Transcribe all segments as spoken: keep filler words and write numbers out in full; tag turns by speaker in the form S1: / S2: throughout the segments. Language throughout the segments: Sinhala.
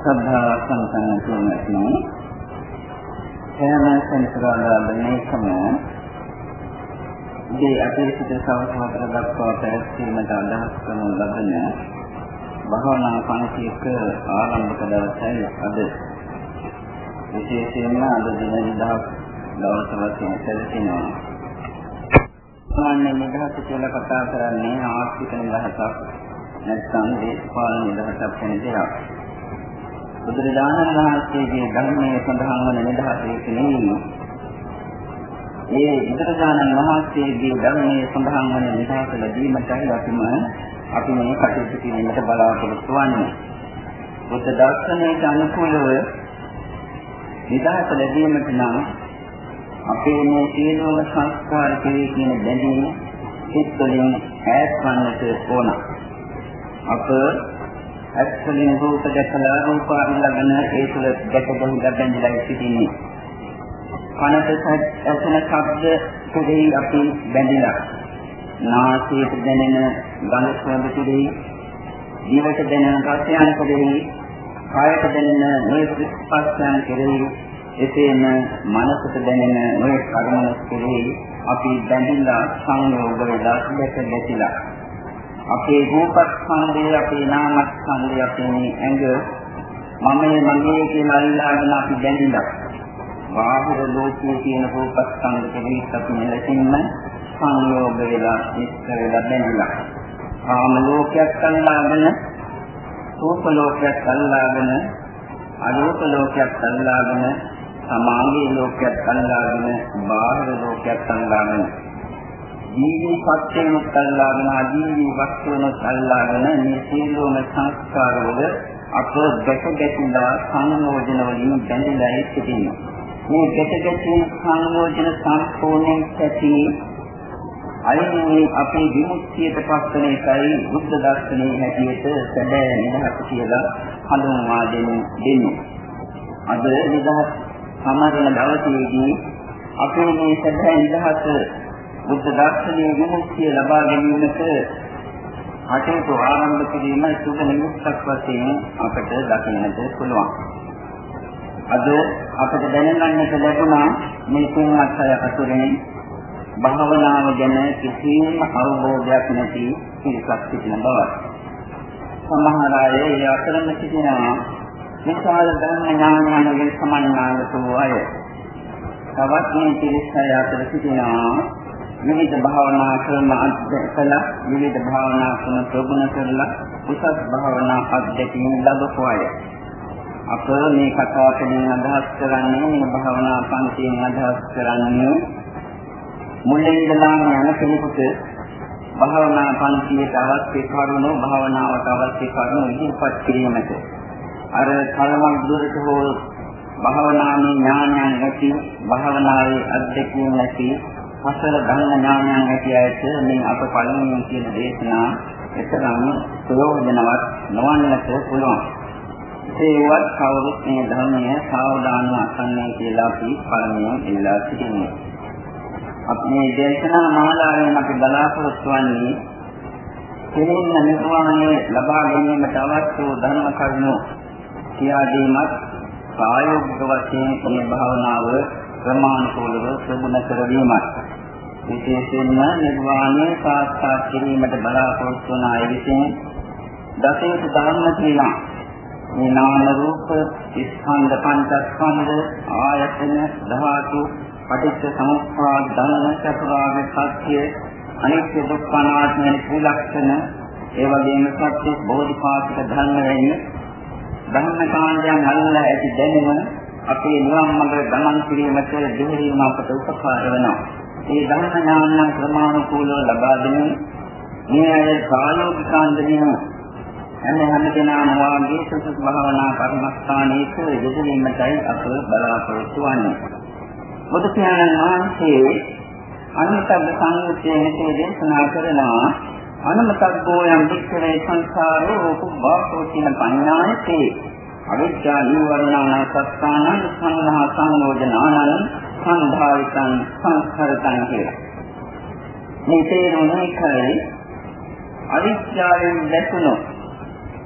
S1: සද්ධා සම්පන්න තුනක්නෝ හැම සංස්කාරාලනේකම දී අතිරික්ත සවස්වතර දක්වා පැවැත්වීමට අදහස් කරන ලබන භාවනා පන්තියක ආරම්භක දවසයි අද. විශේෂයෙන්ම අද දින නිදහස් දවස වශයෙන් සැලකෙනවා. සාමාන්‍ය නිදහස කියලා කතා කරන්නේ ආර්ථික නිදහසක් නැත්නම් දේශපාලන නිදහසක් වෙන දෙයක්. බුදුරජාණන් වහන්සේගේ ධර්මයේ සඳහන් වන නිදහසේ කියන්නේ ඒ බුදුරජාණන් වහන්සේගේ ධර්මයේ සඳහන් වන නිදහස ලැබීමටයි අපිම අපි මේ කටයුතු කිරීමට බලාපොරොත්තු වෙන්නේ. බුද්ධ දර්ශනයට අනුකූලව නිදහස ලැබීමට නම් අපේ මේ සියලුම සංස්කාර කෙරෙහි කියන බැඳීම සිත්වලින් ඈත් වන්නට ඕන. අප ඇත්තලින් රූප දැකලා රූප අල්ලගෙන ඒ තුළ දැකගෙන බැඳලා සිටින්නේ. කනට ඇසෙන ශබ්ද කෙරෙහි අපි බැඳිලා. නාසයට දැනෙන ගඳ සුවඳ කෙරෙහි, දිවට දැනෙන රසයන් කෙරෙහි, කායට දැනෙන මේ ස්පර්ශයන් කෙරෙහි, එසේම මනසට දැනෙන මේ කර්මන කෙරෙහි අපි බැඳිලා සංයෝග වෙලා දැක දැකලා. අපේ රූපස්කන්ධය, අපේ නාමස්කන්ධය, අපේ ඇඟ මමයේ මගේ කියලා අල්ලාගෙන අපි බැඳිලා. බාහිර ලෝකයේ තියෙන රූපස්කන්ධ කෙරෙහි අපි මෙලෙසින්ම සංයෝග වෙලා ඉස්තර වෙලා බැඳිලා. කාම ලෝකයක් අල්ලාගෙන, රූප ලෝකයක් අල්ලාගෙන, අරූප ලෝකයක් අල්ලාගෙන, සමාගයේ ලෝකයක් අල්ලාගෙන, බාහිර ලෝකයක් අල්ලාගෙන, ජීවී සත්‍යයක් අල්ලාගෙන, අජීවී වස්තුවක් අල්ලාගෙන මේ සියලුම සංස්කාරවල අප දැක දැකලා සංයෝජන වලින් බැඳලා සිටිනවා. මේ දැක දැකීම සංයෝජන සම්පූර්ණයෙන් ඇති අයිනේ අපේ විමුක්තියට පත්වන එකයි බුද්ධ දර්ශනයේ හැටියට සැබෑ නිදහස කියලා හඳුන්වා දෙන්නේ. අද නිදහස් සමාදන දවසේදී අපේ මේ සැබෑ නිදහස බුද්ධ දර්ශනයේ විමුක්තිය ලබා ගැනීමට කටයුතු ආරම්භ කිරීම සුබ නිමිත්තක් වශයෙන් අපට දකින්නට පුළුවන්. අද අපට දැනගන්නට ලැබුණා මේ තුන්වත් අය අතුරින් භාවනාව ගැන කිසිම අවබෝධයක් නැති පිරිසක් සිටින බව. සමහර අය ඒ අතරම සිටිනවා විශාල ධර්ම ඥානවලින් සමන්නාගත වූ අය. තවත් මේ පිරිස අය අතර සිටිනවා විවිධ භාවනා ක්‍රම අධ්‍යයන විවිධ භාවනා ක්‍රම ප්‍රගුණ කරලා උසස් භාවනා අධ්‍යයන ලැබපු අය. අප මේ කතා කරන අදහස් කරන්නේ මේ භාවනා පන්තියෙන් අදහස් කරන්නේ මුලින් ඉඳලාම යන කෙනෙකුට භාවනා පන්තියට අවශ්‍ය කරුණු භාවනාවට අවශ්‍ය කරුණු ඉදිරිපත් කිරීමට. අර කලමක් දුරට හෝ භාවනාවේ ඥානයන් ඇති, භාවනාවේ අධ්‍යක්ෂණය ඇති, අසල ධර්ම ඥානයන් ඇති අයට මේ අප පළමුවෙන් කියන දේශනා එතරම් ප්‍රයෝජනවත් නොවන්නට පුළුවන්. ඒවත් කවුරුත් මේ ධර්මය සාවධානව අසන්නේ කියලා අපි පළමුවෙන් ඉල්ලා සිටිනවා. අපි මේ දේශනා මාලාවෙන් අපි බලාපොරොත්තු වන්නේ කෙරෙන්න නිර්වාණය ලබා ගැනීමට අවශ්‍ය ධර්ම කරුණු කියා දීමත් ප්‍රායෝගික වශයෙන් මේ භාවනාව ක්‍රමානුකූලව ප්‍රගුණ කරවීමත්. විශේෂයෙන්ම නිර්වාණය සාක්ෂාත් කිරීමට බලාපොරොත්තු වන අය විසින් දසේත ධර්ම කියලා මේ නාම රූප ස්කන්ධ පංචස්කන්ධ ආයතන ධාතු පටිච්ච සමුප්පාද ධර්ම චතුරාර්ය සත්‍ය අනිත්‍ය දුක්ඛ අනාත්ම ත්‍රිලක්ෂණ ඒ වගේම සත්‍ය බෝධිපාක්ෂික ධර්ම වැනි ධර්ම කාණ්ඩයන් අල්ලා ඇති දැනුම අපේ නිවන් මඟ ගමන් කිරීමට දෙහිරීම අපට උපකාර වෙනවා. මේ ධර්ම ඥාන ක්‍රමානුකූලව ලබා දෙමින් මේ අය ප්‍රායෝගික අන්දමින් හැම හැම දිනම වාගේ සුසුස් භාවනා කර්මස්ථානයක යෙදීමටයි අප බලාපොරොත්තු වෙන්නේ. බුදු පියාණන් වහන්සේ අනුත්තර සංයුත්තේ මෙසේ දේශනා කරනවා අනුමතග්ගෝ යම් වික්ඛවේ සංසාරෝ රූපවාසෝ කියන පඤ්ඤායතේ අවිද්‍යා නිවරණාන සත්තානං සංඝා සංයෝජනානං සංධාරිතං සංස්කරතං කියලා. මේ තේරුම එකයි අවිද්‍යාවෙන් දැකුණු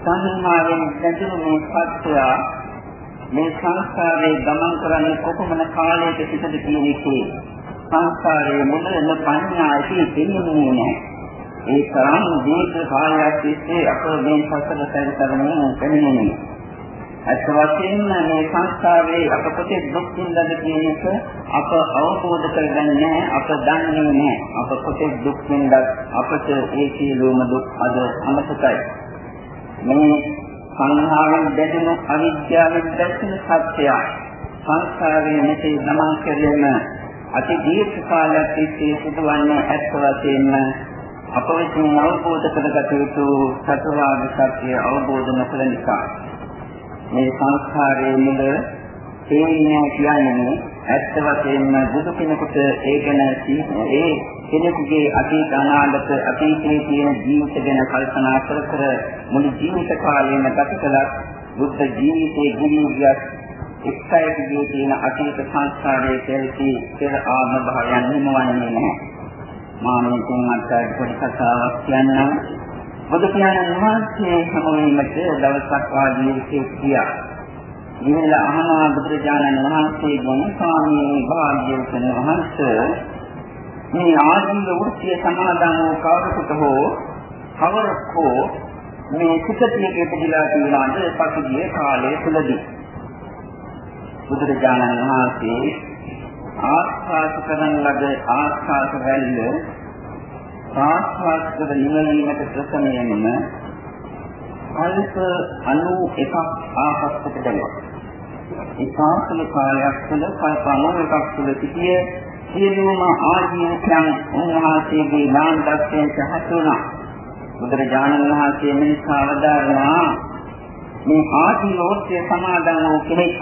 S1: සංහාවෙන් දැඳුණු මේ සත්‍යය මේ සංස්කාරයේ ගමන් කරන්නේ කොපමණ කාලයක සිටද කියන එකේ සංස්කාරයේ මුලින්ම පඤ්ඤායිතී දෙන්නේ නැහැ. ඒ තරම් දීර්ඝ කාලයක් තිස්සේ අප මේ සසල සැරිසරමින් පැමිණෙන්නේ. අත් වශයෙන්ම මේ සංස්කාරයේ අප කොටේ දුක් විඳද කියන එක අප අවබෝධ කරගන්නේ නැහැ, අප දන්නේ නැහැ. අප කොටේ දුක් විඳත් අපට ඒ සියලුම දුක් අද අමතකයි. මේ සංහාවෙන් දැදෙන අවිද්‍යාවෙන් දැක්වෙන සත්‍යය සංස්කාරයේ මෙතේ ගමන් කෙරෙන අති දීර්ඝ කාලයක් තිස්සේ සිදුවන්නේ අත් වශයෙන්ම අප විසින් අවබෝධ කරගත යුතු චතුරාර්ය සත්‍ය අවබෝධ නොකළ නිසා මේ සංස්කාරයේ මුල තේින්නේ කියන්නේ ඇත්ත වශයෙන්ම බුදු කෙනෙකුට ඒ ගැන ඒ කෙනෙකුගේ අතීත අනාගත අතීතයේ තියෙන ජීවිත ගැන කල්පනා කර කර මුළු ජීවිත කාලයම ගත කළත් බුද්ධ ජීවිතයේ ගිනියත් එක්කයකදී තියෙන අතීත සංස්කාරයේ කෙරෙහි පෙර ආත්ම භාවයන් නිමවන්නේ නැහැ. මා මේ තුන්වත්ට පොඩි කතාවක් කියන්නම්. බුදු පියාණන් වහන්සේ සමවීමට දවසක් වාදී කියා. ඉහළ අහනා බුදුරජාණන් වහන්සේගෙන් ස්වාමී භාග්‍යවතුන් වහන්සේ මේ ආජීව වෘත්තිය සමාදන් වූ කවරෙකුට හෝ කවරකෝ මේ සුඛතියක ඉපදලා තියෙනාද පසුගිය කාලය තුලදී බුදුරජාණන් වහන්සේ ආස්වාද කරන ලද ආස්වාද වැල්ල ආස්වාද කර නිවීමට ප්‍රථමයෙන්ම අල්ප අනු එකක් ආපස්සට දැමුවා. ඒ සාසන කාලයක් තුළ කල්ප අනු එකක් තුළ සිටිය සියලුම ආජීවයන් උන්වහන්සේගේ නාම දර්ශනයෙන් සහත් වුණා. බුදුරජාණන් වහන්සේ මිනිසා වදාරනවා මේ ආජීවෝත්‍ය සමාදන් වූ කෙනෙක්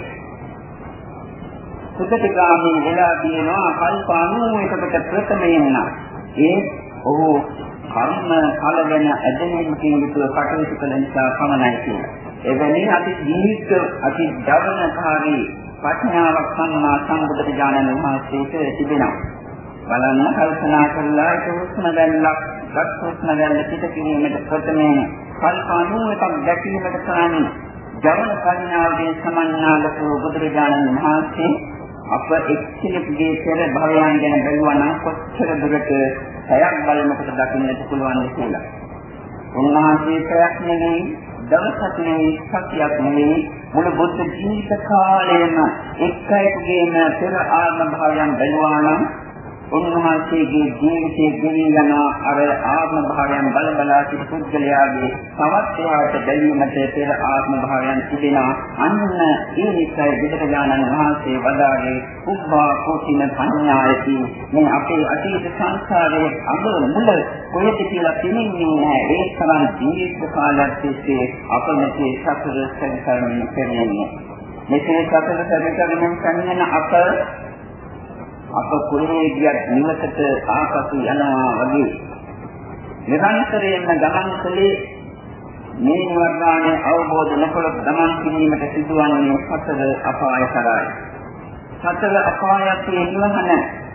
S1: සුගතිගාමී වෙලා තියෙනවා කල්ප අනු එකකට ප්‍රථමයෙන්ම ඒ ඔහු කර්ම ඵල ගැන ඇදෙනකින් යුතුව කටයුතු කළ නිසා පමණයි කියලා. එවැනි අති දීර්ඝ අති ධර්මකාරී ප්‍රඥාවක් සම්මා සම්බුදුරජාණන් වහන්සේට තිබෙනවා. බලන්න කල්පනා කළා ඒක උස්ම දැල්ලක් ගත්තුස්ම දැල්ල පිට කිරීමට ප්‍රථමයෙන් කල්ප එකක් දැකීමට කරන්නේ ජවන ප්‍රඥාවේ සමන්නාලක බුදුරජාණන් වහන්සේ අප එක්කෙනෙකුගේ පෙර භවයන් ගැන බැලුවා නම් කොච්චර දුරට සයක් බලනකොට දකින්නට පුළුවන් කියලා. උන්වහන්සේ ප්‍රයක් නෙවෙයි, දවසක් නෙවෙයි, සතියක් නෙවෙයි මුළු බුද්ධ ජීවිත කාලයම එක්කෙනෙකුගේම පෙර ආත්ම භවයන් බැලුවා නම් උන්වහන්සේගේ ජීවිතයේ ගෙවි යන අර ආත්ම භාවයන් බල බලා සිට පුද්ගලයාගේ තවත් එහාට බැලීමට පෙර ආත්ම භාවයන් තිබෙනවා. අන්න ඒ නිසා බුදුරජාණන් වහන්සේ වදාළේ උප්පා කෝටින පඤ්ඤායති මේ අපේ අතීත සංස්කාරයේ අග මුල කොහෙද කියලා තේින්නේ නැහැ. ඒ තරම් දීර්ඝ කාලයක් තිස්සේ අප මෙතේ සතර සංසාරයෙන් පෙරෙන්නේ. මෙතේ සතර සංසාරයෙන් කන්නන අප අප කුලයේ ගියත් නිවසට ආපසු යනවා වගේ නිරන්තරයෙන්ම ගමන් කළේ මේ නිවර්ණය අවබෝධ නොකළොත් ගමන් කිරීමට සිදුවන්නේ සතර අපාය කරයි. සතර අපායයේ නිවහන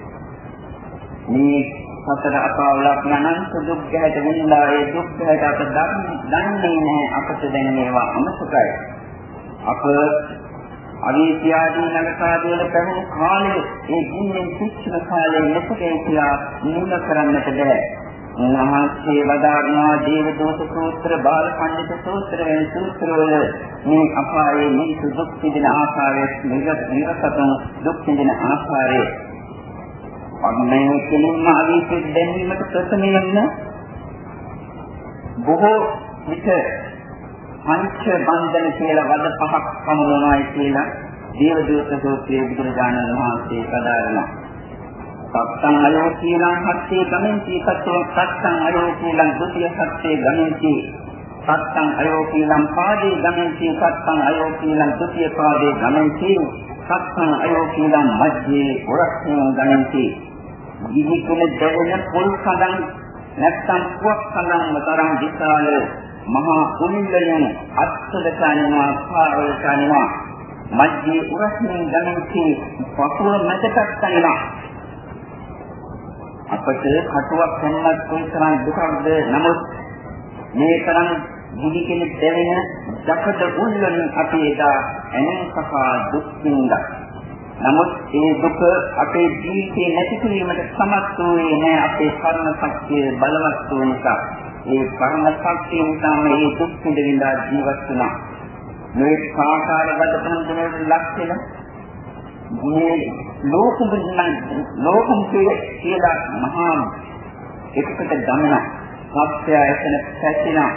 S1: මේ සතර අපාවලක් නනන්ත දුක් ගැට විඳලා ඒ දුක් ගැට අප දන්නේ නැහැ. අපට දැන් මේවා අමතකයි. අප අවිද්‍යාදී නගකාදවල පැවුණු කාලේ ඒ ජීවෙන් සිච්චන කාලේ නැතේ කියලා නිල කරන්නට බෑ. උන්වහන්සේ වදාරනවා දේවදෝත සූත්‍ර, බාල පඬිත සූත්‍ර වැනි සූත්‍රවල මේ අපායේ මේ දුක් විඳින ආකාරය, නිරසතන දුක් විඳින ආකාරය අන්නේ කෙලින්ම අවිද්‍යාව දැනීමට ප්‍රථමයෙන්ම බොහෝ විට පංච බන්ධන කියලා වද පහක් සමුනනයි කියලා දේවදූත සූත්‍රයේ බුදුරජාණන් වහන්සේ පදාරනවා. සත්තං අයෝ කියලා හත්යේ ගමෙන්ති කතෝ සත්තං අයෝ කියලා ද්විතිය සත්‍යයේ ගමෙන්ති සත්තං අයෝ කියලා පාදේ ගමෙන්ති සත්තං අයෝ කියලා ද්විතිය පාදේ ගමෙන්ති සත්තං අයෝ කියලා මධ්‍යේ ඔරක්ෂණ ගමෙන්ති. ඉහි කුල දෙවන පොල් කඳන් නැත්තම් පුවක් කඳන් තරම් විශාල මහා කුමිල්ලයන් අත්සදකනවා පාරවලකනවා මධ්‍යේ උරස්මින් ගමන්ති පපුව මැදට තනිනවා. අපට කටුවක් හැන්නත් කොයිතරම් දුකක්ද. නමුත් මේ තරම් දිවි කෙනෙක් දැවෙන දකඩ උල්වලින් අපි එදා එනම් සකා දුක් විඳා. නමුත් ඒ දුක අපේ ජීවිතේ නැති කිරීමට සමත් වූයේ නැහැ අපේ කර්ම ශක්තිය බලවත් වූ නිසා. ඒ කර්ම ශක්තිය නිසා මේ දුක් විඳිනා ජීවත් වුණා. මේ කාකාරගත පන්දනේ ලක්ෂණ මේ ලෝකෙන් ලෝකම් කියලා මහා එකට ගමන සත්‍ය එතන පැතිනා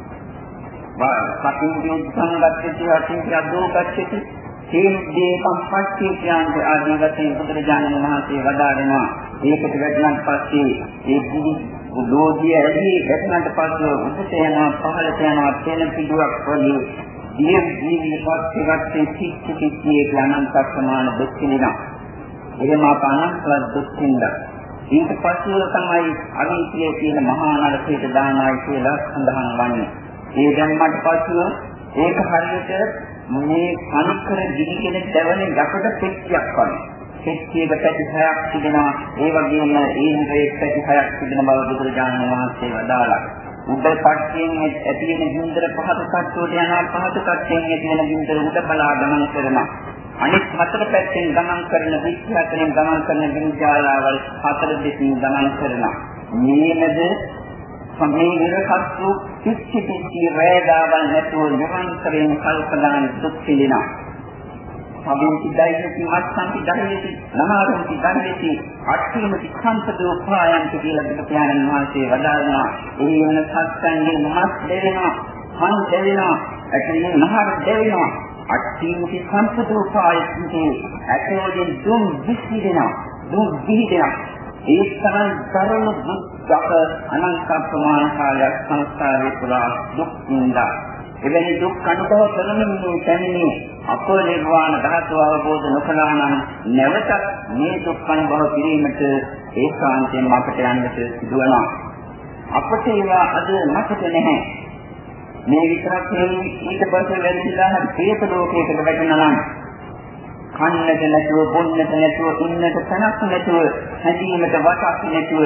S1: වා කටින් සංගතටි අටින් යදෝගච්ඡති තේන්දේ සම්පත්‍ය ඥාන ආදී වශයෙන් බුදුරජාණන් වහන්සේ වදාරනවා. ඒකට වැඩිනම් පස්සේ ඒ දිවි ලෝධිය ඇදී වැටෙනාට පස්සේ උඩට යනවා පහළට යනවා තෙන පිටුවක් වගේ දිය ජීවිතවත් ටිකක් සිත් සිත්යේ ඥානන්ත සමාන දුක් විඳිනවා. එහෙම අපනන්ත දුක් විඳිනවා. ඊට පස්සේ තමයි අවිද්‍යාව කියන මහා නරකයට දානයි කියලා සඳහන් වන්නේ. ඒ දැම්මට පස්සේ ඒක හරියට මේ අනිකර දිවි කෙනෙක් දැවෙන යකඩ පෙට්ටියක් වගේ. පෙට්ටියක පැති හයක් තිබෙනවා. ඒ වගේම ඒනරේ පැති හයක් තිබෙන බව බුදුරජාණන් වහන්සේ වදාළා. උඩ පට්ටියෙන් ඇති වෙන ගින්දර පහත කට්ටුවට යනවා. පහත කට්ටුවෙන් ඇති වෙන ගින්දර උඩ බලා ගමන් කරනවා. අනිත් හතර පැත්තෙන් ගමන් කරන විශ්ව අතරින් ගමන් කරන ගින්ජාලාවල් හතර දෙකින් ගමන් කරනවා. මේනද සමේ නිරකත්තු පිච්චි පිච්චි වේදාවල් නැතුව නිරන්තරයෙන් කල්පනාන් දුක් විඳිනවා. සමිති දෛනික මත්සන්ති දෛනික නහාරන්ති දෛනික අට්ඨිමති සම්පදෝ ප්‍රායන්ති කියලා බුදු පියාණන් වහන්සේ වදාළා. ඒ වෙන සත්‍යන්නේ මහත් දෙවෙනවා, මන් දෙවෙනවා, ඇතිනේ නහර දෙවෙනවා. අට්ඨිමති සම්පදෝ ප්‍රායන්ති ඇතෝදින් දුම් විසිරෙනවා, දුම් විහිදෙනවා. ඒ තරම් දරුණු දුක්ඛ අනන්ත ප්‍රමාණ කාලයක් සංස්කාරේ පුරා දුක් විඳා. එවැනි දුක් අනුභව කරමින් තැන්නේ අප නිර්වාණ ධාතුව අවබෝධ නොකළා නම් නැවත මේ දුක් අනුභව කිරීමට ඒකාන්තයෙන්ම අපට යන්නට සිදුවනවා. අපට ඒවා අද නැකත නැහැ. මේ විතරක් නෙවෙයි ඊට පස්සේ වැඩිලා හරි හේත ලෝකයකට වැටෙනවා නම් කන්නට නැතුව, බොන්නට නැතුව, ඉන්නට තැනක් නැතුව, හැදීමට වටක් නැතුව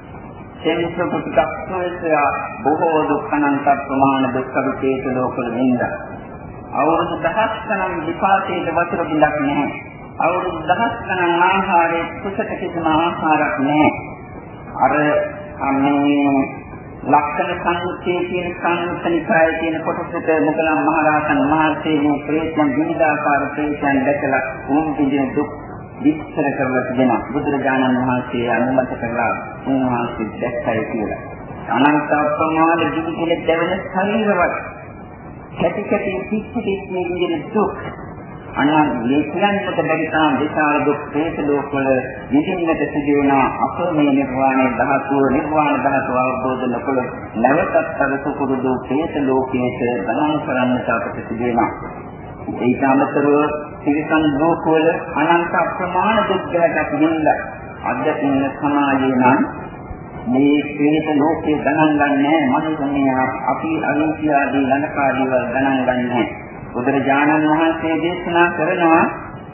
S1: සෙන්සුපුටක්සෝයා බොහෝ දුක් අනන්ත ප්‍රමාණ දුක් විශේෂ ලෝකවල නින්දා. අවුරුදු දහස් ගණන් විපාකයේ වතුර බිඳක් නැහැ. අවුරුදු දහස් ගණන් ආහාරයේ කුසට කිසිම ආහාරයක් නැහැ. අර අන්නේ ලක්ෂණ සංයුත්තේ කියන සංයුත්තනිකායේ කියන කොටසට මොකලම් මහරහතන් වහන්සේ මේ ප්‍රේතයන් විවිධාකාර ප්‍රේතයන් දැකලා උන් විඳින දුක් විස්තර කරලා තිබෙනවා. බුදුරජාණන් වහන්සේ අනුමත කළා උන්වහන්සේ දැක්කයි කියලා. අනන්ත ප්‍රමාණ දිවි කෙලෙක් දැවෙන ශරීරවත් කැටි කැටි පිච්චි පිච්චි විඳින දුක් අනන් මේ කියන්නට බැරි තරම් විශාල දුක් ප්‍රේත ලෝකවල විඳින්නට සිදු වෙන අපේ නිර්වාණය ධාතුව නිර්වාණ ධාතුව අවබෝධ නොකළ නැවතත් අර සුකුරුදු ප්‍රේත ලෝකයේ ගමන් කරන්නට අපට සිදු වෙනවා. ඒක අමතරව තිරිසන් ලෝකවල අනන්ත ප්‍රමාණ දුක් ගැටක් විඳලා අද ඉන්න සමාජයේ නම් මේ ප්‍රේත ලෝකේ ගණන් ගන්නෑ මනුස්සයන් අපි අවිද්‍යාවදී ලනකාදී වල ගණන් ගන්නෑ. බුදුරජාණන් වහන්සේ දේශනා කරනවා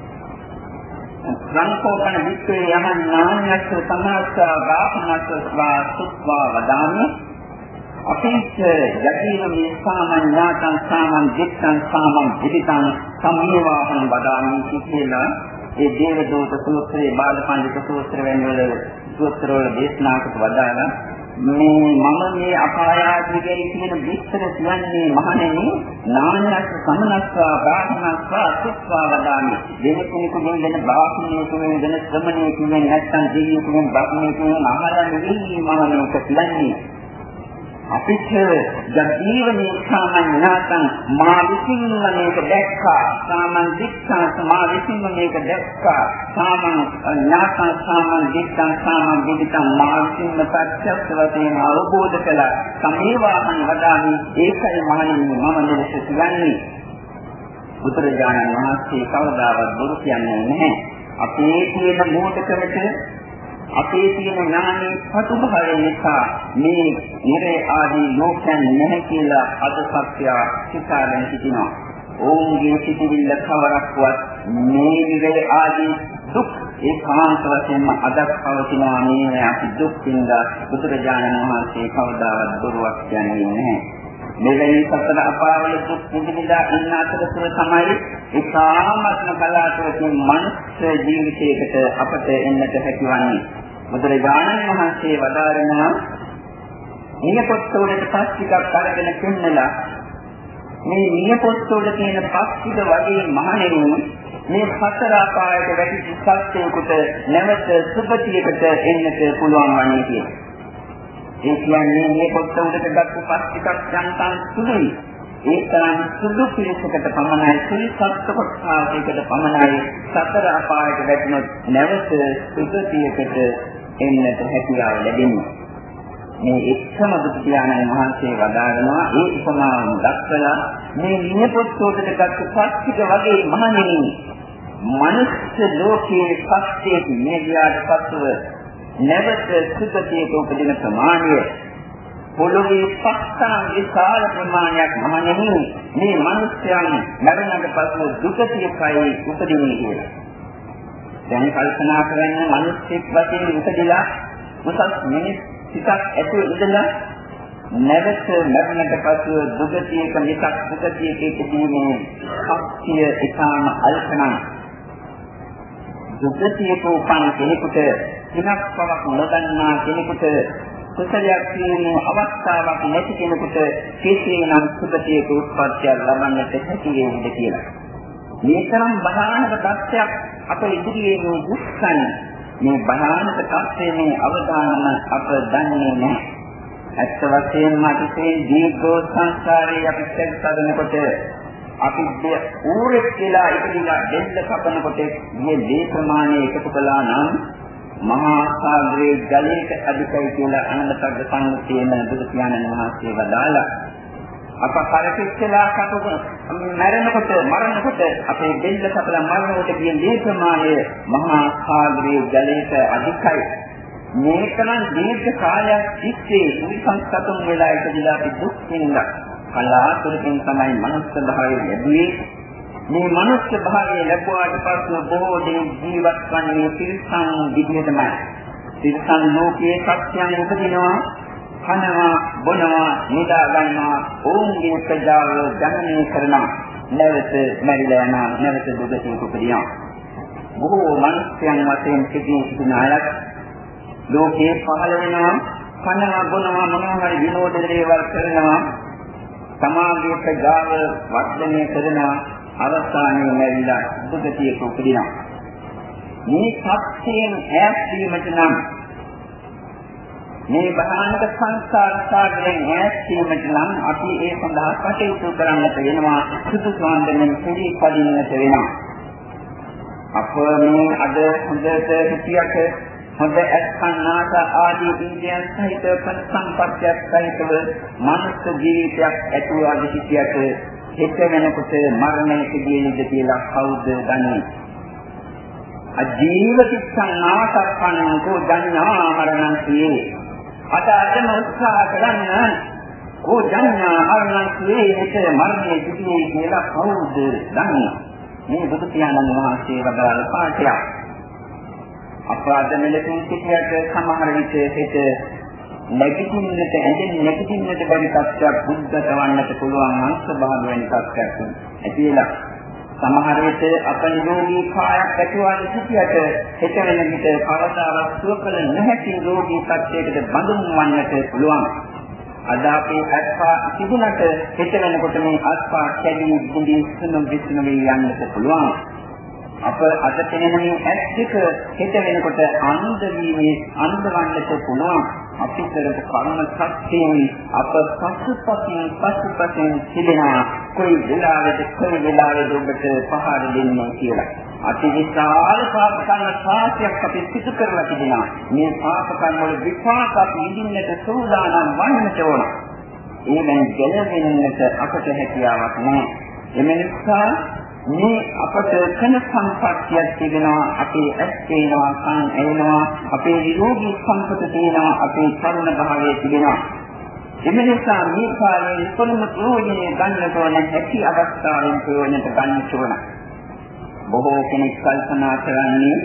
S1: සංකෝපන විස්සේ යමන්නාන්‍යස්ස සමාස්සා ගාපනස්වා සුත්වා වදාමි අපේක්ෂ යදීන මේ සාමඤ්ඤාතං සාමං දිත්තං සාමං විදිතං සම්මේවාහං වදාමි කියලා ඒ දේවදූත සූත්‍රයේ බාලපඬිත සූත්‍ර වෙනවල සූත්‍ර වල දේශනා කොට වදාලා මේ මම මේ අපාය ආදිගේ කියන විස්තර කියන්නේ මහණෙනි නානස් සමනස්වා බාහනස්වා සුත්වා වදාමි දෙන කෙනෙකුගෙන් වෙන බාහනයෙකුගෙන් වෙන ශ්‍රමණයෙකුගෙන් නැත්නම් දෙවියෙකුගෙන් බාහනයෙකුගෙන් ආහාරය නෙවෙයි මම මේක කියන්නේ අපිට ජීවනයේ සාමඤ්ඤාතං මා විසින්ම මේක දැක්කා සාමං දික්ඛා මා විසින්ම මේක දැක්කා සාමං ඥාතං සාමං දික්ඛං සාමං විදිතං මා විසින්ම ප්‍රත්‍යක්ෂ වශයෙන් අවබෝධ කළා සමේවාහං වදාමි ඒකයි මහණෙනි මම මෙලෙස කියන්නේ බුදුරජාණන් වහන්සේ කවදාවත් බොරු කියන්නේ නැහැ අපේ තියෙන මෝඩකමට අපේ තියෙන ඥානයේ පතුභාවය නිසා මේ නිරේ ආදී ලෝකයන් නැහැ කියලා අද සත්‍ය සිතාගෙන සිටිනවා. ඕන්ගේ සිටිවිල්ල කවරක්වත් මේ නිරේ ආදී දුක් ඒකාන්ත වශයෙන්ම අදක් පවතිනවා මේ අපි දුක් විඳ බුදුරජාණන් වහන්සේ කවදාවත් බොරුවක් කියන්නේ නැහැ. මෙවැනි සතර අපාවල දුක් විඳිනා ඉන්න අතරතුර තමයි ඒකාමත්ම බලාපොරොත්තු මනුෂ්‍ය ජීවිතයකට අපට එන්නට හැකිවන්නේ. බුදුරජාණන් වහන්සේ වදාරනවා නියපොත්තෝලට පස් ටිකක් අරගෙන පෙන්නලා මේ නියපොත්තෝල තියෙන පස් ටික වගේ මහණෙනි මේ සතර අපායට වැටිච්ච සත්‍යයකට නැවත සුභතියකට එන්නට පුළුවන් වන්නේ කියලා. ඒ කියන්නේ මේ පොත්තවලට ගත්ත පස් ටිකක් යන්තම් සුළුයි. ඒ තරම් සුළු පිළිසකට පමණයි සුළු සත්‍ය කොටසකට පමණයි සතර අපායට වැටෙනොත් නැවත සුභතියකට එන්නට හැකියාව ලැබෙන්නේ. මේ එක්සම බුදු පියාණන් වහන්සේ වදාරනවා ඒ උපමාව දක්වලා මේ නියපොත්තවලට ගත්ත පස් ටික වගේ මහණෙනි මනුෂ්‍ය ලෝකයේ සත්‍යයේ මෙදියාට පසුව නැවත සුගතියක උපදින ප්‍රමාණය පොළොවේ පස්තරම් විශාල ප්‍රමාණයක් මහණෙනි මේ මනුෂ්‍යයන් මරණයට පසුව දුකතියකයි උපදින්නේ කියලා. දැන් කල්පනා කරන්න මනුෂ්‍යෙක් වශයෙන් උපදලා උසස් මිනිස් සිතක් ඇතුළේ ඉඳලා නැවත මරණයට පසුව දුකතියක මිසක් දුකතියක ඉපදීමේ ශක්තිය ඉතාම අල්පනම්. දුකතියක උපන් කෙනෙකුට දිනක් පවක් නොදන්නා කෙනෙකුට කුසලයක් කිරීමේ අවස්ථාවක් නැති කෙනෙකුට කෙසේනම් සුගතියක උත්පත්තිය ලබන්නට හැකි වේවිද කියලා. මේ තරම් බාහනක තත්ත්වයක් අප ඉදිරියේ දුක්ඛන මේ බාහනක තත්ත්වයේ මේ අවදානම අප දන්නේ නැහැ. ඇත්ත වශයෙන්ම අතිශය දීර්ඝ සංස්කාරයේ අපි සැකසදනකොට අපි ඌරෙක් කියලා ඉතිරිලා දෙල්ල කපනකොට මේ දේ ප්‍රමාණය එකතු කළා නම් මහා සාගරයේ ජලයට අධිකයි කියලා අනන්තග්ග සංගතේන බුදු පියාණන් වහන්සේ වදාලා අප කරකිච්චලා කටු මරණකොට මරණකොට අපේ දෙල්ල කපලා මරණකොට කියන දේ ප්‍රමාණය මහා සාගරයේ ජලයට අධිකයි. මේකනම් දීර්ඝ කාලයක් තිස්සේ උන්සංසතුන් වෙලා ඉඳලා අපි දුක් විඳලා කලාතුරකින් තමයි මනුස්ස භාවය ලැබුවේ. මේ මනුස්ස භාවය ලැබුවාට පස්සේ බොහෝ දේ ජීවත් වන්නේ තිරිසන් විදිහටමයි. තිරිසන් ලෝකයේ සත්‍යයන් උපදිනවා, කනවා, බොනවා, නිදා ගන්නවා, ඕන්ගේ ප්‍රජාව ජනනය කරනවා. නැවත මැරිලා යනවා, නැවත දුගතියක උපදිනවා. බොහෝ මනුස්සයන් වශයෙන් සිටින සිටින අයත් ලෝකයේ පහළ වෙනවා, කනවා, බොනවා, මොනවා හරි විනෝද දේවල් කරනවා. සමාජයේ ප්‍රජාව වර්ධනය කරන අවස්ථාවේ ලැබිලා දුගතියක උපදිනවා. මේ සත්‍යයෙන් ඈත් වීමට නම් මේ බාහනක සංස්කාර සාගරයෙන් ඈත් වීමට නම් අපි ඒ සඳහා කටයුතු කරන්නට වෙනවා. සුදුසු ආන්දමෙන් පිළි පදින්නට වෙනවා. අප මේ අද හොඳට හිතියට හොඳ අස්කන්නාට ආදී ඉන්දියන් සහිත සම්පත්තියක් සහිතව මානව ජීවිතයක් ඇතුළත සිටියට හිත වෙනකොට මරණයකදී නේද කියලා කවුද දන්නේ? අජීවිතිස්සං නාසක්ඛං කෝ ජඤ්ඤා මරණං කියේ. අද අදම උත්සාහ කරන්න කෝ ජඤ්ඤා මරණං කියේ හිත මරණය සිටියේ කියලා කවුද දන්නේ? මේ බුදු පියාණන් වහන්සේ වදාළ පාඩයක්. අපරාධ මෙලෙසින් සිටියට සමහර විට හිත නැගිටින්නට ඇඳෙන් නැගිටින්නට බැරි තත්ත්වයක් බුද්ධ වන්නට පුළුවන් අංශ භාග වෙන තත්ත්වයක් ඇතිලා සමහර විට අපනිරෝගී කායක් ඇතිවන සිටියට හිත වෙන විට කවදාවත් සුව කළ නොහැකි රෝගී තත්ත්වයකට බඳුන් වන්නට පුළුවන්. අද අපේ අත්පා තිබුණට හිත වෙනකොට මේ අත්පා කැඩී බුඳි සුණු විසුණු වී යන්නට පුළුවන්. අප අද තේන මේ ඇස් දෙක හිත වෙනකොට අන්ධ වීමේ අන්ධ වන්නට පුළුවන්. අපි කරපු කර්ම ශක්තියෙන් අප පසුපසින් පසුපසින් සිටිනා කොයි වෙලාවෙද කොයි වෙලාවෙද ඔබට පහර දෙන්නේ කියලා. අති විශාල පාප කර්ම සාහිත්‍යයක් අපි සිදු කරලා තිබෙනවා. මේ පාප කර්ම වල විපාක අපි ඉදින්නට සූදානම් වන්නට ඕන. ඒ වෙන ගැලවෙන්නට අපට හැකියාවක් නැහැ. එම නිසා මේ අපට කන සම්පත්තියක් තිබෙනවා, අපේ ඇස් පේනවා, කන් ඇහෙනවා, අපේ නිරෝගී සම්පත තියෙනවා, අපේ කරුණ භාවය තිබෙනවා. එම නිසා මේ කාලේ ඉක්මනම ප්‍රයෝජනය ගන්නට ඕන හැකි අවස්ථාවෙන් ප්‍රයෝජනට ගන්නට ඕන. බොහෝ කෙනෙක් කල්පනා කරන්නේ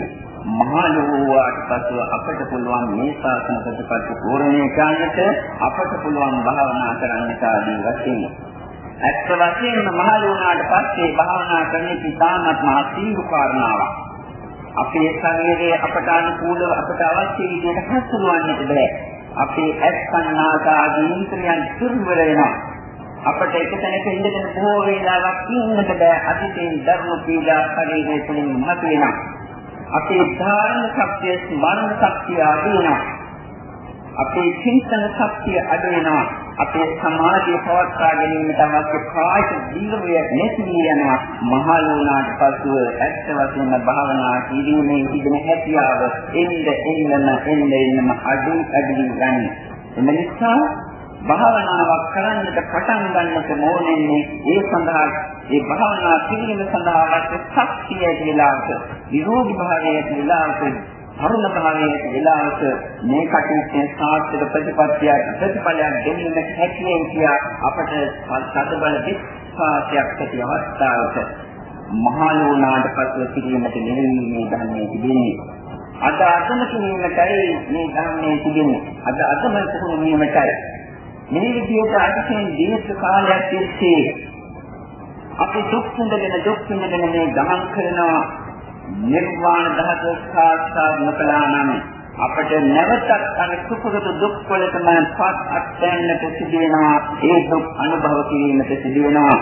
S1: මහලු වූාට පසු අපට පුළුවන් මේ ශාසන ප්‍රතිපත්ති පූර්ණේ කරන්නට අපට පුළුවන් භාවනා කරන්නට ආදී වශයෙන් ඇත්ත වශයෙන්ම මහලු වුණාට පස්සේ භාවනා කරන්නේ ඉතාමත් මාසීරු කාරණාවක්. අපේ ශරීරයේ අපට අනුකූලව අපට අවශ්‍ය විදිහට හසුරුවන්නට බෑ. අපේ ඇස් කන්නාස ආදී ඉන්ද්‍රියන් දුර්වල වෙනවා. අපට එක තැනක ඉඳගෙන බොහෝ වේලාවක් ඉන්නට බෑ. අතිශයින් ධර්ම පීඩා ශරීරයේ තුලින් මතුවෙනවා. අපේ ධාරණ ශක්තිය, ස්මරණ ශක්තිය අඩු වෙනවා. අපේ චින්තන ශක්තිය අඩු වෙනවා. අපේ සමාධිය පවත්වා ගැනීමට අවශ්‍ය කායික දීර්ඝය නැති වෙනවා. මහලු වුණාට පසුව ඇත්ත වශයෙන්ම භාවනා කිරීමේ තිබෙන හැකියාව එන්න එන්නම එන්න එන්නම අඩු අඩු ගන්න. එම නිසා භාවනාවක් කරන්නට පටන් ගන්නට ඕනෙන්නේ ඒ සඳහා ඒ භාවනා කිරීම සඳහා අවශ්‍ය ශක්තිය විලාස, විරෝධී භාවයේ විලාස, තරුණ භාවයේ විලාස මේ කටයුත්තේ සාර්ථක ප්‍රතිපත්තිය ප්‍රතිඵලයක් දෙන්නට හැකියි කියා අපට සතබල විශ්වාසයක් ඇති අවස්ථාවක මහලු වුණාට පසු කිරීමට නෙවෙයි මේ ධර්මයේ තිබෙන්නේ. අද අතම කිරීමටයි මේ ධර්මයේ තිබෙන්නේ. අද අතම කිරීමටයි මේ විදිහට අතිශයින් දීර්ඝ කාලයක් තිස්සේ අපි දුක් විඳගෙන දුක් විඳගෙන මේ ගමන් කරනවා. නිර්වාණ ධාතු සාක්ෂාත් නොකළා නම් අපට නැවතත් අර සුපුරුදු දුක් වලටම පත් අත්දැන්නට සිදු වෙනවා. ඒ දුක් අනුභව කිරීමට සිදු වෙනවා.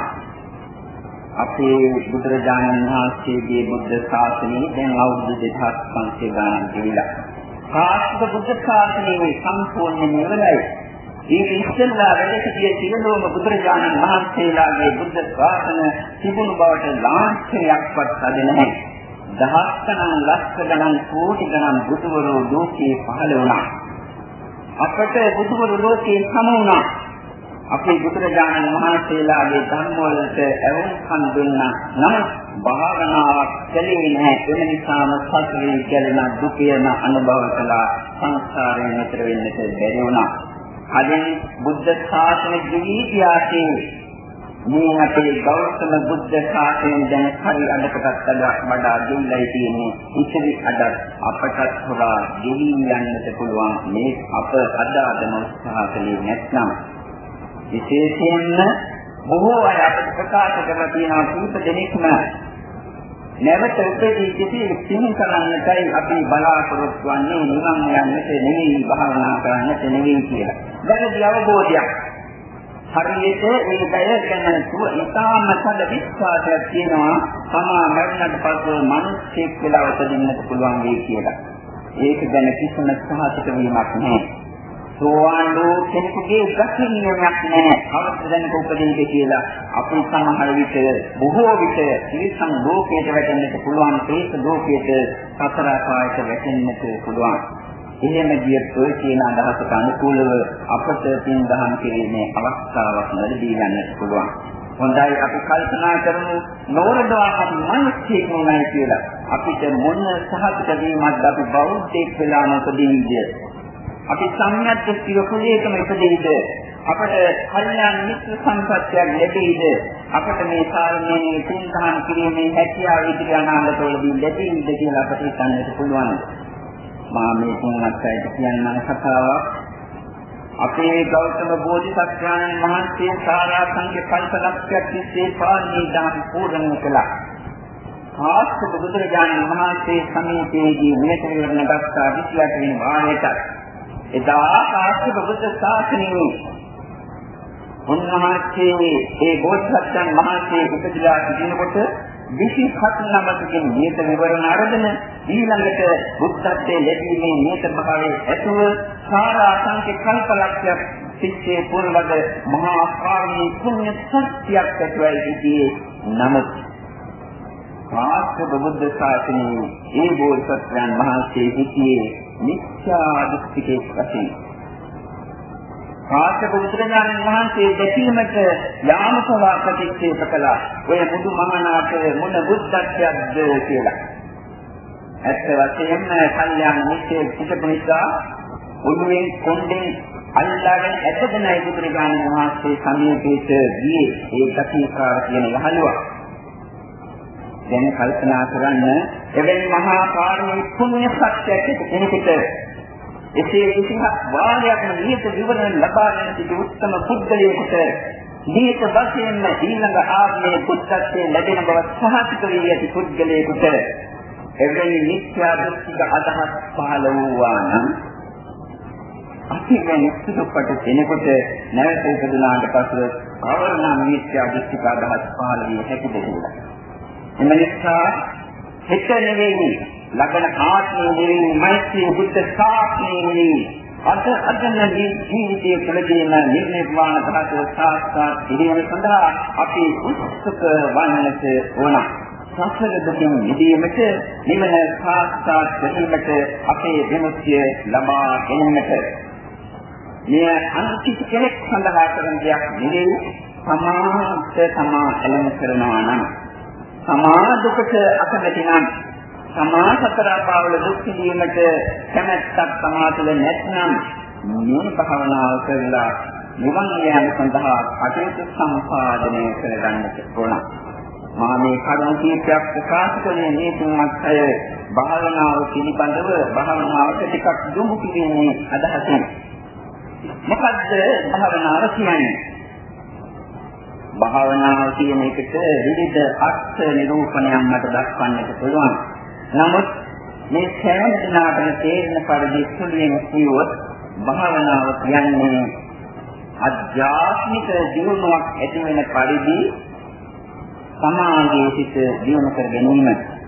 S1: අපේ බුදුරජාණන් වහන්සේගේ බුද්ධ ශාසනය දැන් අවුරුදු දෙකක් පන්සිය ගණන් ගෙවිලා. කාශ්‍යප බුද්ධ ශාසනයේ සම්පූර්ණ නිවලයි. ඒ ඉස්සෙල්ලා වැඩ සිටිය සියලුම බුදුරජාණන් වහන්සේලාගේ බුද්ධ ශාසන තිබුණු බවට ලාංඡනයක්වත් අද නැහැ. දහස් ගණන්, ලක්ෂ ගණන්, කෝටි ගණන් බුදුවරු ලෝකේ පහළ වුණා. අපට බුදුවරු ලෝකේ සම වුණා. අපේ බුදුරජාණන් වහන්සේලාගේ ධර්ම වලට ඇවුම්කන් දුන්නා. නමුත් භාවනාවක් කළේ නැහැ. ඒ නිසාම සසරේ ගැලෙන දුකේම අනුභව කළා. සංසාරයෙන් ඈතර වෙන්නට බැරි වුණා. අදින් බුද්ධ ශාසන ජීවිතයේදී මේ අපේ ගෞතම බුද්ධ ශාසනයෙන් දැන් හරි අඩකටත් වඩා දෙන්නයි තියෙන්නේ. ඉතිරි අද අපටත් හොරා ගෙවි යන්නට පුළුවන්. මේ අප අදාදම උත්සාහ කළේ නැත්නම් විශේෂයෙන්ම බොහෝ අය අපට ප්‍රකාශ කරලා තියෙනවා කීප දෙනෙක්ම නැවත උපදී කිසි සිහින් කරන්නටයි අපි බලාපොරොත්තු වන්නේ නිවන් යන්නට නෙවෙයි භාවනා කරන්නට නෙවෙයි කියලා. වැරදි අවබෝධයක්. හරියට ඒ බය ගැන තුව ඉතාම සද විශ්වාසයක් තියෙනවා තමා මරණයට පසු මිනිස්සෙක් වෙලා උපදින්නට පුළුවන් වෙයි කියලා. ඒක ගැන කිසිම සහතික වීමක් නැහැ. සෝවාන් වූ කෙනෙකුගේ දකින්නයක් නැහැ. අවස්ථාවෙන් උපදින්න කියලා අපි සමහර විට බොහෝ විට ත්‍රිසං ලෝකයට වැටෙන්නට පුළුවන්, තේස ලෝකයට සතර ආකාරයට වැටෙන්නට පුළුවන්. එහෙම ගියත් ඔය කියන අදහසට අනුකූලව අපට පින් දහම් කිරීමේ අවස්ථාවක් ලැබී ගන්නට පුළුවන්. හොඳයි අපි කල්පනා කරමු නෝරදවාහත් මිනිස්සෙක් නෙවෙයි කියලා. අපිට මොන සහතික වීමක්ද අපි බෞද්ධයෙක් වෙලා නොපදින්නේ. අපි සම්‍යක් දෘෂ්ටික කුලයකම ඉපදෙයිද? අපට කල්යාණ මිත්‍ර සම්පත්තියක් ලැබෙයිද? අපට මේ සාරණේ පින් දහම් කිරීමේ හැකියාව ඉදිරි අනාගතවලදී ලැබෙයිද කියලා අපට හිතන්නට පුළුවන්. මා මේ තුන්වත් අයට කියන්න කතාවක්. අපේ ගෞතම බෝධිසත්වයන් වහන්සේ සාරාංශික කල්පලක්ෂයක් තිස්සේ පාරමී දහම් පූර්ණ කළා. කාශ්‍යප බුදුරජාණන් වහන්සේ සමීපයේදී මේක විවරණ දක්වා විස්තර වෙන වාරයට එදා කාශ්‍යප බුද්ධ ශාසනයේ උන්වහන්සේ ඒ බෝධිසත්වයන් වහන්සේ උපදලා සිටිනකොට විසිහත් නමකින් නියත විවරණ අරගෙන ඊළඟට බුද්ධත්වයේ ලැබීමේ නියත භාවයේ ඇතුව සාරාංශික කල්පලක්ෂයක් සිත්තේ පුරවද මහා පාරමී පුණ්‍ය සත්‍යයක් ඇතුවයි සිටියේ. නමුත් කාශ්‍යප බුද්ධ ශාසනයේ ඒ බෝධිසත්වයන් වහන්සේ සිටියේ මිත්‍යා දෘෂ්ටිකේ වශයෙන්. කාශ්‍යප බුදුරජාණන් වහන්සේ දැකීමට යාමසවා ප්‍රතික්ෂේප කළා. ඔය බුදු මහානාථ මොන බුද්ධත්වයක්ද කියලා. ඇත්ත වශයෙන්ම කල්යාණ මිත්‍රයෙක් සිටපු නිසා ඔළුවෙන් කොණ්ඩෙන් අල්ලාගෙන ඇදගෙනයි බුදුරජාණන් වහන්සේ සමීපයට ගියේ. ඒ කතිකාර කියන යහළුවා. දැන් කල්පනා කරන්න එවැනි මහා කාරුණික පුණ්‍ය සත්‍යයක් කෙනෙකුට එසේ විසිහත් වාරයක්ම නියත විවරණ ලබා ගැනීම සිදු උත්තම පුද්ගලයෙකුට නියත වශයෙන්ම ඊළඟ ආත්මයේ පුත්තත්වයේ ලැබෙන බව සහතික වී ඇති පුද්ගලයෙකුට එවැනි මිත්‍යා දෘෂ්ටික අදහස් පහළ වූවා නම් අපි මේ සුදුපට කෙනෙකුට නැවත ඉපදුනාට පසු අවරණ මිත්‍යා දෘෂ්ටික අදහස් පහළ වී හැකිද කියලා. එම නිසා හිත නෙවෙයි ලබන ආත්මයේ නෙවෙයි මෛත්‍රී බුද්ධ ශාසනයේ අද අදන ජීවිතයේ තුළදීම නිර්වාණ ධාතුව සාක්ෂාත් කිරීම සඳහා අපි උත්සුක වන්නට ඕන. සසර දුකින් මිදීමට නිවන සාක්ෂාත් කිරීමට අපේ විමුක්තිය ලබා ගැනීමට මේ අන්තිම කෙනෙක් සඳහා කරන දෙයක් නෙවෙයි. සමාන්ත තමා එළම කරනවා නම් සමා දුකට අකමැති නම් සමා සතර පාවල දුක් විඳීමට කැමැත්තක් තමා තුළ නැත්නම් මේ භාවනාව කරලා නිවන් යාම සඳහා කටයුතු සම්පාදනය කරගන්නට ඕන. මා මේ කරුණු කීපයක් ප්‍රකාශ කළේ මේ තුන්වත් අය භාවනාව පිළිබඳව භාවනාවට ටිකක් යොමු කිරීමේ අදහසින්. මොකද්ද භාවනාව කියන්නේ? භාවනාව කියන එකට විවිධ අර්ථ නිරූපණයන් මත දක්වන්නට පුළුවන්. නමුත් මේ සෑම දිනකටම තේරෙන පරිදි සුළුෙන් කියවොත් භාවනාව කියන්නේ අධ්‍යාත්මික දියුණුවක් ඇති වෙන පරිදි සමාධියේ සිට දියුණු කර ගැනීම.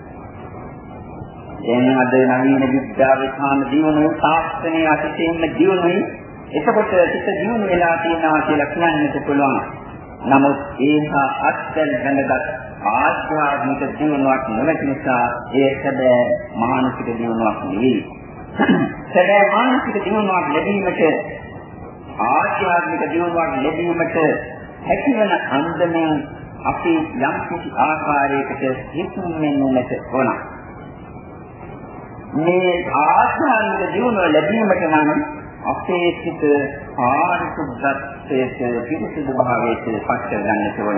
S1: දැන් අද නවීන විද්‍යාවේ කාම දියුණුව තාක්ෂණයේ අතිශයින්ම දියුණුවයි. එතකොට සිත දියුණු වෙලා තියෙනවා කියලා කියන්නත් පුළුවන්. නමුත් ඒහා අත්දැක ගන්නගත් ආධ්‍යාත්මික දියුණුවක් නොමැති නිසා ඒ සැබෑ මානසික දියුණුවක් නෙවෙයි. සැබෑ මානසික දියුණුවක් ලැබීමට ආධ්‍යාත්මික දියුණුවක් ලැබීමට හැකිවන අන්දමින් අපි යම් කිසි ආකාරයකට හිතුම් වෙන්නට ඕන. මේ ආධ්‍යාත්මික දියුණුව ලැබීමට නම් අපේ සිත පාරිශුද්ධත්වයට පිරිසිදු භාවයට පත් කරගන්නට ඕන.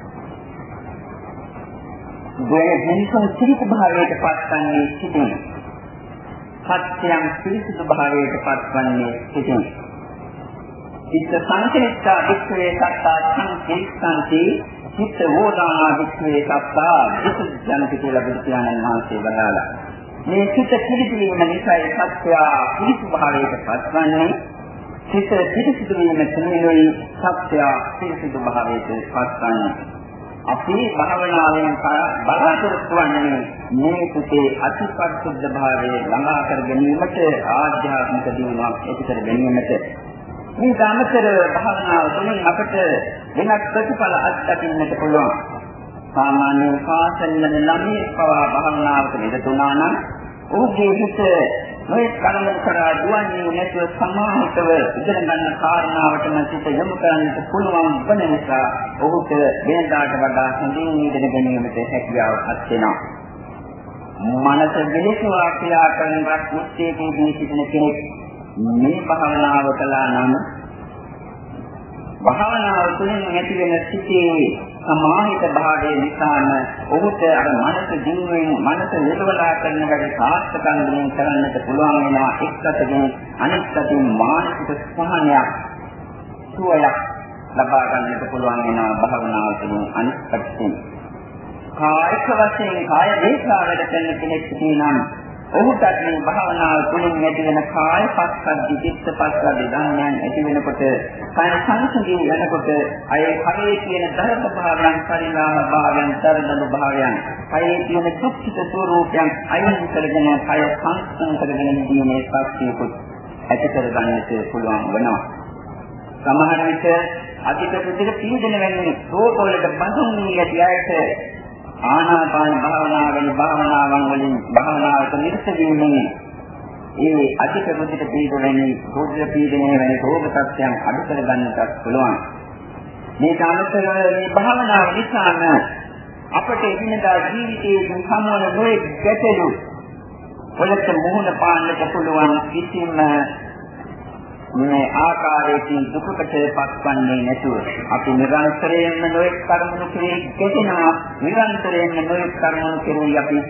S1: ගොයේ මිනිසුන් පිරිසිදු භාවයට පත්වන්නේ සිටින්. සත්‍යයන් පිරිසිදු භාවයට පත්වන්නේ සිටින්. චිත්ත සංකේතා වික්‍රේ සත්තා සංකේතන්ති චිත්ත වෝදානා වික්‍රේ සත්තා විසුද්ධියන්ති කියලා බුදුරජාණන් වහන්සේ වදාළා. මේ චිත්ත පිළිපීම නිසා සත්‍ය පිරිසිදු භාවයට පත්වන්නේ චිත්ත පිරිසිදු වීම තුළිනුයි සත්‍ය පිරිසිදු භාවයට පත්වන්නේ. අපි භාවනාවෙන් බලාපොරොත්තු වන්නේ මේ සිතේ අතිපරිසුද්ධ භාවය ළඟා කර ගැනීමට ආධ්‍යාත්මික දියුණුවක් ඇති කර ගැනීමට. මේ ධර්මතර භාවනාව තුළින් අපට වෙනත් ප්‍රතිඵල අත්දකින්නට පුළුවන්. සාමාන්‍ය පාසල්වල ළමයි පවා භාවනාවට නිරතුණා නම් ඔහුගේ හිත මේ කර්ම කරා දුවන්නේ නැතුව සමාහිතව ඉගෙන ගන්න කාරණාවටම සිත යොමු කරන්නට පුළුවන් වන නිසා ඔහුට වෙනදාට වඩා හොඳින් ඉගෙන ගැනීමට හැකියාවක් වෙනවා. මනස විලසවා ක්‍රියා කරන රක්ෂිතේදී සිටින කෙනෙක් මේ භාවනාව කළා නම් භාවනාව තුළින් ඇති වෙන සිටේ සමාහිත භාවය නිසාම ඔහුට අර මනස දිනුවෙන් මනස නිරවලා කරන වැඩ සාර්ථකවම කරන්නට පුළුවන් වෙනවා. එක්කතකින් අනිත් අතින් මානසික සහනයක් සුවයක් ලබා ගන්නට පුළුවන් වෙනවා භාවනාව තුළින්. අනිත් පැත්තෙන් කායික වශයෙන් කාය වේදනා වැඩ කරන කෙනෙක් නම් ඔහුට මේ භාවනාව තුළින් ඇති වෙන කාය පස්සද්ධි චිත්ත පස්සද්ධි ධර්මයන් ඇති වෙනකොට කාය සංසිඳී යනකොට අය කයේ තියෙන ධර්ම භාවයන් පරිණාම භාවයන් තරදළු භාවයන් කයේ තියෙන දුක්ඛිත ස්වરૂපයන් අයින් කරගෙන කය සංස්කරණ කරගෙන ඉදීමේ ශක්තියකුත් ඇති කරගන්නට පුළුවන් වෙනවා. සමහර විට අධික ප්‍රතික පීඩන වෙන්නේ රෝගවලට බඳුන් වී ඇති අයට ආනාපාන භාවනාවෙන් භාවනාවන් වලින් භාවනාවට නිරත වීමෙන් ඒ අධික ප්‍රතික පීඩනයේ රෝග පීඩනයේ වැනි රෝග තත්ත්වයන් අඩු කර ගන්නට පුළුවන්. මේ සාමතර මේ භාවනාව නිසාම අපට එදිනදා ජීවිතයේ සම්මෝල නොයේ ගැටලු වලට මුහුණ පාන්නට පුළුවන් කිසිම මේ ආකාරයෙන් දුකකට පත්වන්නේ නැතුව අපි නිරන්තරයෙන්ම නොඑක් කර්මණු කෙරෙහි ගැටෙනවා. නිරන්තරයෙන්ම නොඑක් කර්මණු කෙරෙහි අපි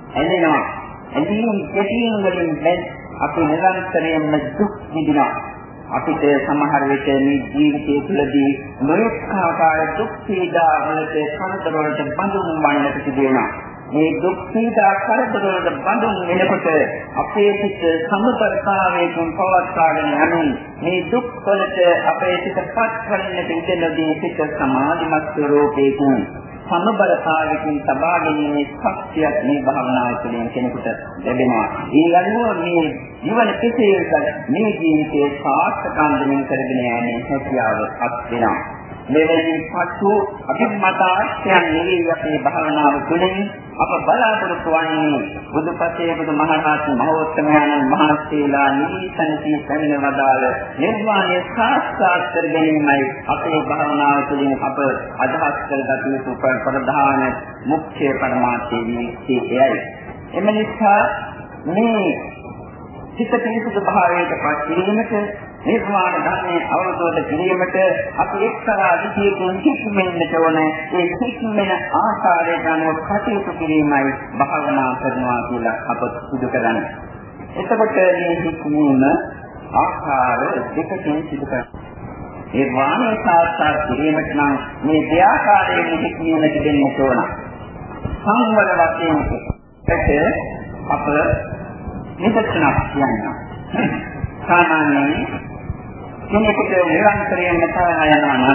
S1: ඇලෙනවා. ඇලීම් ගැටීම් වලින් දැන් අපි නිරන්තරයෙන්ම දුක් විඳිනවා. අපිට සමහර විට මේ ජීවිතය තුළදී නොයෙක් ආකාර දුක් පීඩා වලට කරදර වලට බඳුන් වන්නට සිදු වෙනවා. මේ දුක් පීඩා කරදර වලට බඳුන් වෙනකොට අපේ සිත සමබරතාවයෙන් පවත්වාගෙන යමින් මේ දුක් වලට අපේ සිතපත් කරන්නට ඉඩදී සිත සමාධිමත් ස්වરૂපයකින් සමබරතාවකින් තබා ගැනීමේ ශක්තියක් මේ භාවනාව තුළින් කෙනෙකුට ලැබෙනවා. ඒ අනුව මේ ජීවන කෙසේද මේ ජීවිතයේ සාර්ථකවම කරගෙන යන්නේ හැකියාව අත් වෙනවා. මෙවැනි පසු අභිමතාර්ථයන් නිවී අපේ භාවනාව තුළින් අප බලාපොරොත්තු වන්නේ බුදුපසේ බුදුමහරහතන් මහෝත්තමයන් වහන්සේලා නිසන්ති පැමිණ වදාළ නිර්වාණය සාක්ෂාත් කර ගැනීමයි අපේ භාවනාව තුළින් අප අදහස් කරගත යුතු ප්‍රධාන මුඛ්‍ය පරමාර්ථය එයයි. එම නිසා මේ සිත පිළිසුදු භාවයට පත් කිරීමට නිර්වාණ ධර්මයේ අවබෝධ කිරීමට අපි එක්තරා විදියකින් හික්මෙන්නට ඕනේ. ඒ හික්මෙන ආකාරයට අනුව කටයුතු කිරීමයි භාවනා කරනවා කියලා අප සිදු කරන්නේ. එතකොට මේ හික්මීම ආකාර දෙකකින් සිදු කරනවා. නිර්වාණය සාක්ෂාත් කිරීමට නම් මේ දෙආකාරයෙන් හික්මීමට දෙන්න ඕන. සංවර වශයෙන් අප නිදර්ශනක් කියන්නවා. සාමාන්‍යයෙන් කෙනෙකුට නිරන්තරයෙන්ම තරහ යනවා නම්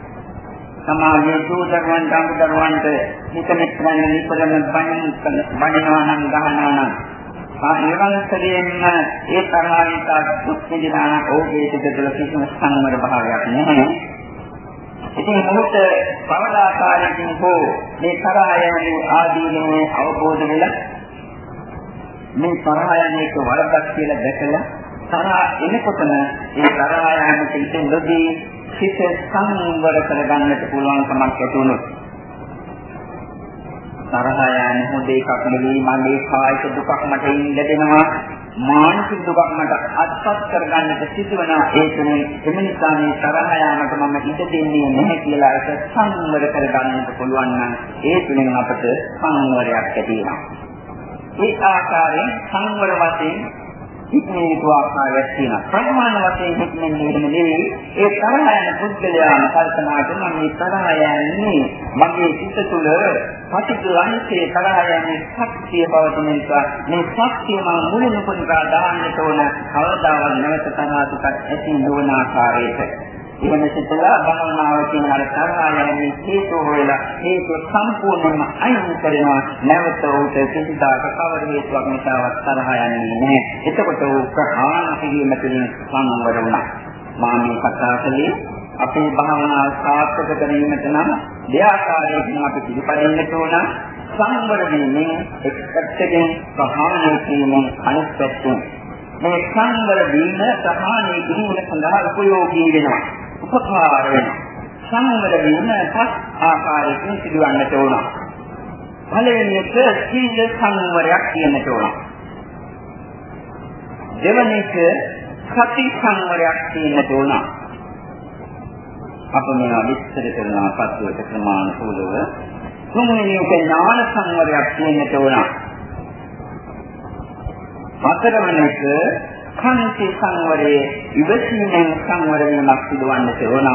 S1: සමාජයේ දූදරුවන් දඬුදරුවන්ට හිතෙන්න නිපදම බණින් බණිනවා නම් ගහනවා නම් ආ නිරන්තරයෙන්ම ඒ තරහිතා දුක් විඳිනා ඕගේ සිදුවල කිසිම සංවර භාවයක් නැහැ. ඉතින් මොහොත පවදාකාරයෙන් හෝ මේ තරහ යන ආදීනේ අවබෝධ වෙලා මේ තරහ යන්නේක වරදක් කියලා දැකලා තරහ එනකොටම ඒ තරහ යන පිටින්දී සිත සංවර කරගන්නට පුළුවන් කමක් ඇති වුණොත් තරහ යන හොඳ එකක් නෙවෙයි මගේ කායික දුකක් මට ඉඳෙනවා මානසික දුකක් මට අත්පත් කරගන්නට සිදුවනවා ඒ තුනේ එම නිසා මේ තරහ යාමට මම ඉඩ දෙන්නේ නැහැ කියලා ඒක සංවර කරගන්නට පුළුවන් නම් ඒ තුලින් අපට සංවරයක් ඇති වෙනවා. ඒ ආකාරයෙන් සංවර වශයෙන් හික්මේ යුතු ආකාරයක් තියෙනවා. ප්‍රමාණ වශයෙන් හික්මන්නේ එහෙම නෙවෙයි. ඒ තරහ යන පුද්ගලයාම කල්පනා කරනවා මේ තරහ යන්නේ මගේ සිත තුළ පටිඝානයේ තරහ යන්නේ ශක්තිය පවතින නිසා මේ ශක්තිය මම මුලින්ම පුරුදා දාන්නට ඕන. කවදාවත් නැවත තරහ දුක ඇති නොවන ආකාරයට. එහෙම සිතලා භවනාවකින් අර තරහ යන්නේ හේතු වෙලා හේතු සම්පූර්ණයෙන්ම අයින් කරනවා. නැවත උට සිතාක කවර හේතුවක් නිසාවත් තරහ යන්නේ නැහැ. එතකොට උ ප්‍රහාණ කිරීම තුළින් සංවර වුණා. මා මේ කතා කළේ අපේ භවනාව සාර්ථක කිරීමට නම් දෙආකාරයකින් අපි පිළිපදින්නට ඕන. සංවර වීමෙන් එක් පැත්තකින් ප්‍රහාණය කිරීමෙන් අනෙක් පැත්තෙන් මේ සංවර වීම ප්‍රහාණය කිරීම සඳහා උපයෝගී වෙනවා. උපකාර වෙනවා. සංවර වීම පස් ආකාරයකින් සිදුවන්නට ඕන. පළවෙනි එක සීල සංවරයක් කියන්නට ඕන. දෙවෙනි එක සති සංවරයක් කියන්නට ඕන. අප මේවා විස්තර කරනවා පස්වලට ක්‍රමානුකූලව. තුන්වෙනි එක ඥාන සංවරයක් කියන්නට ඕන. හතරවෙනි එක කාන්ති සංවරයේ ඉවසීමෙන් සංවර වීමක් සිදුවන්නට ඕන.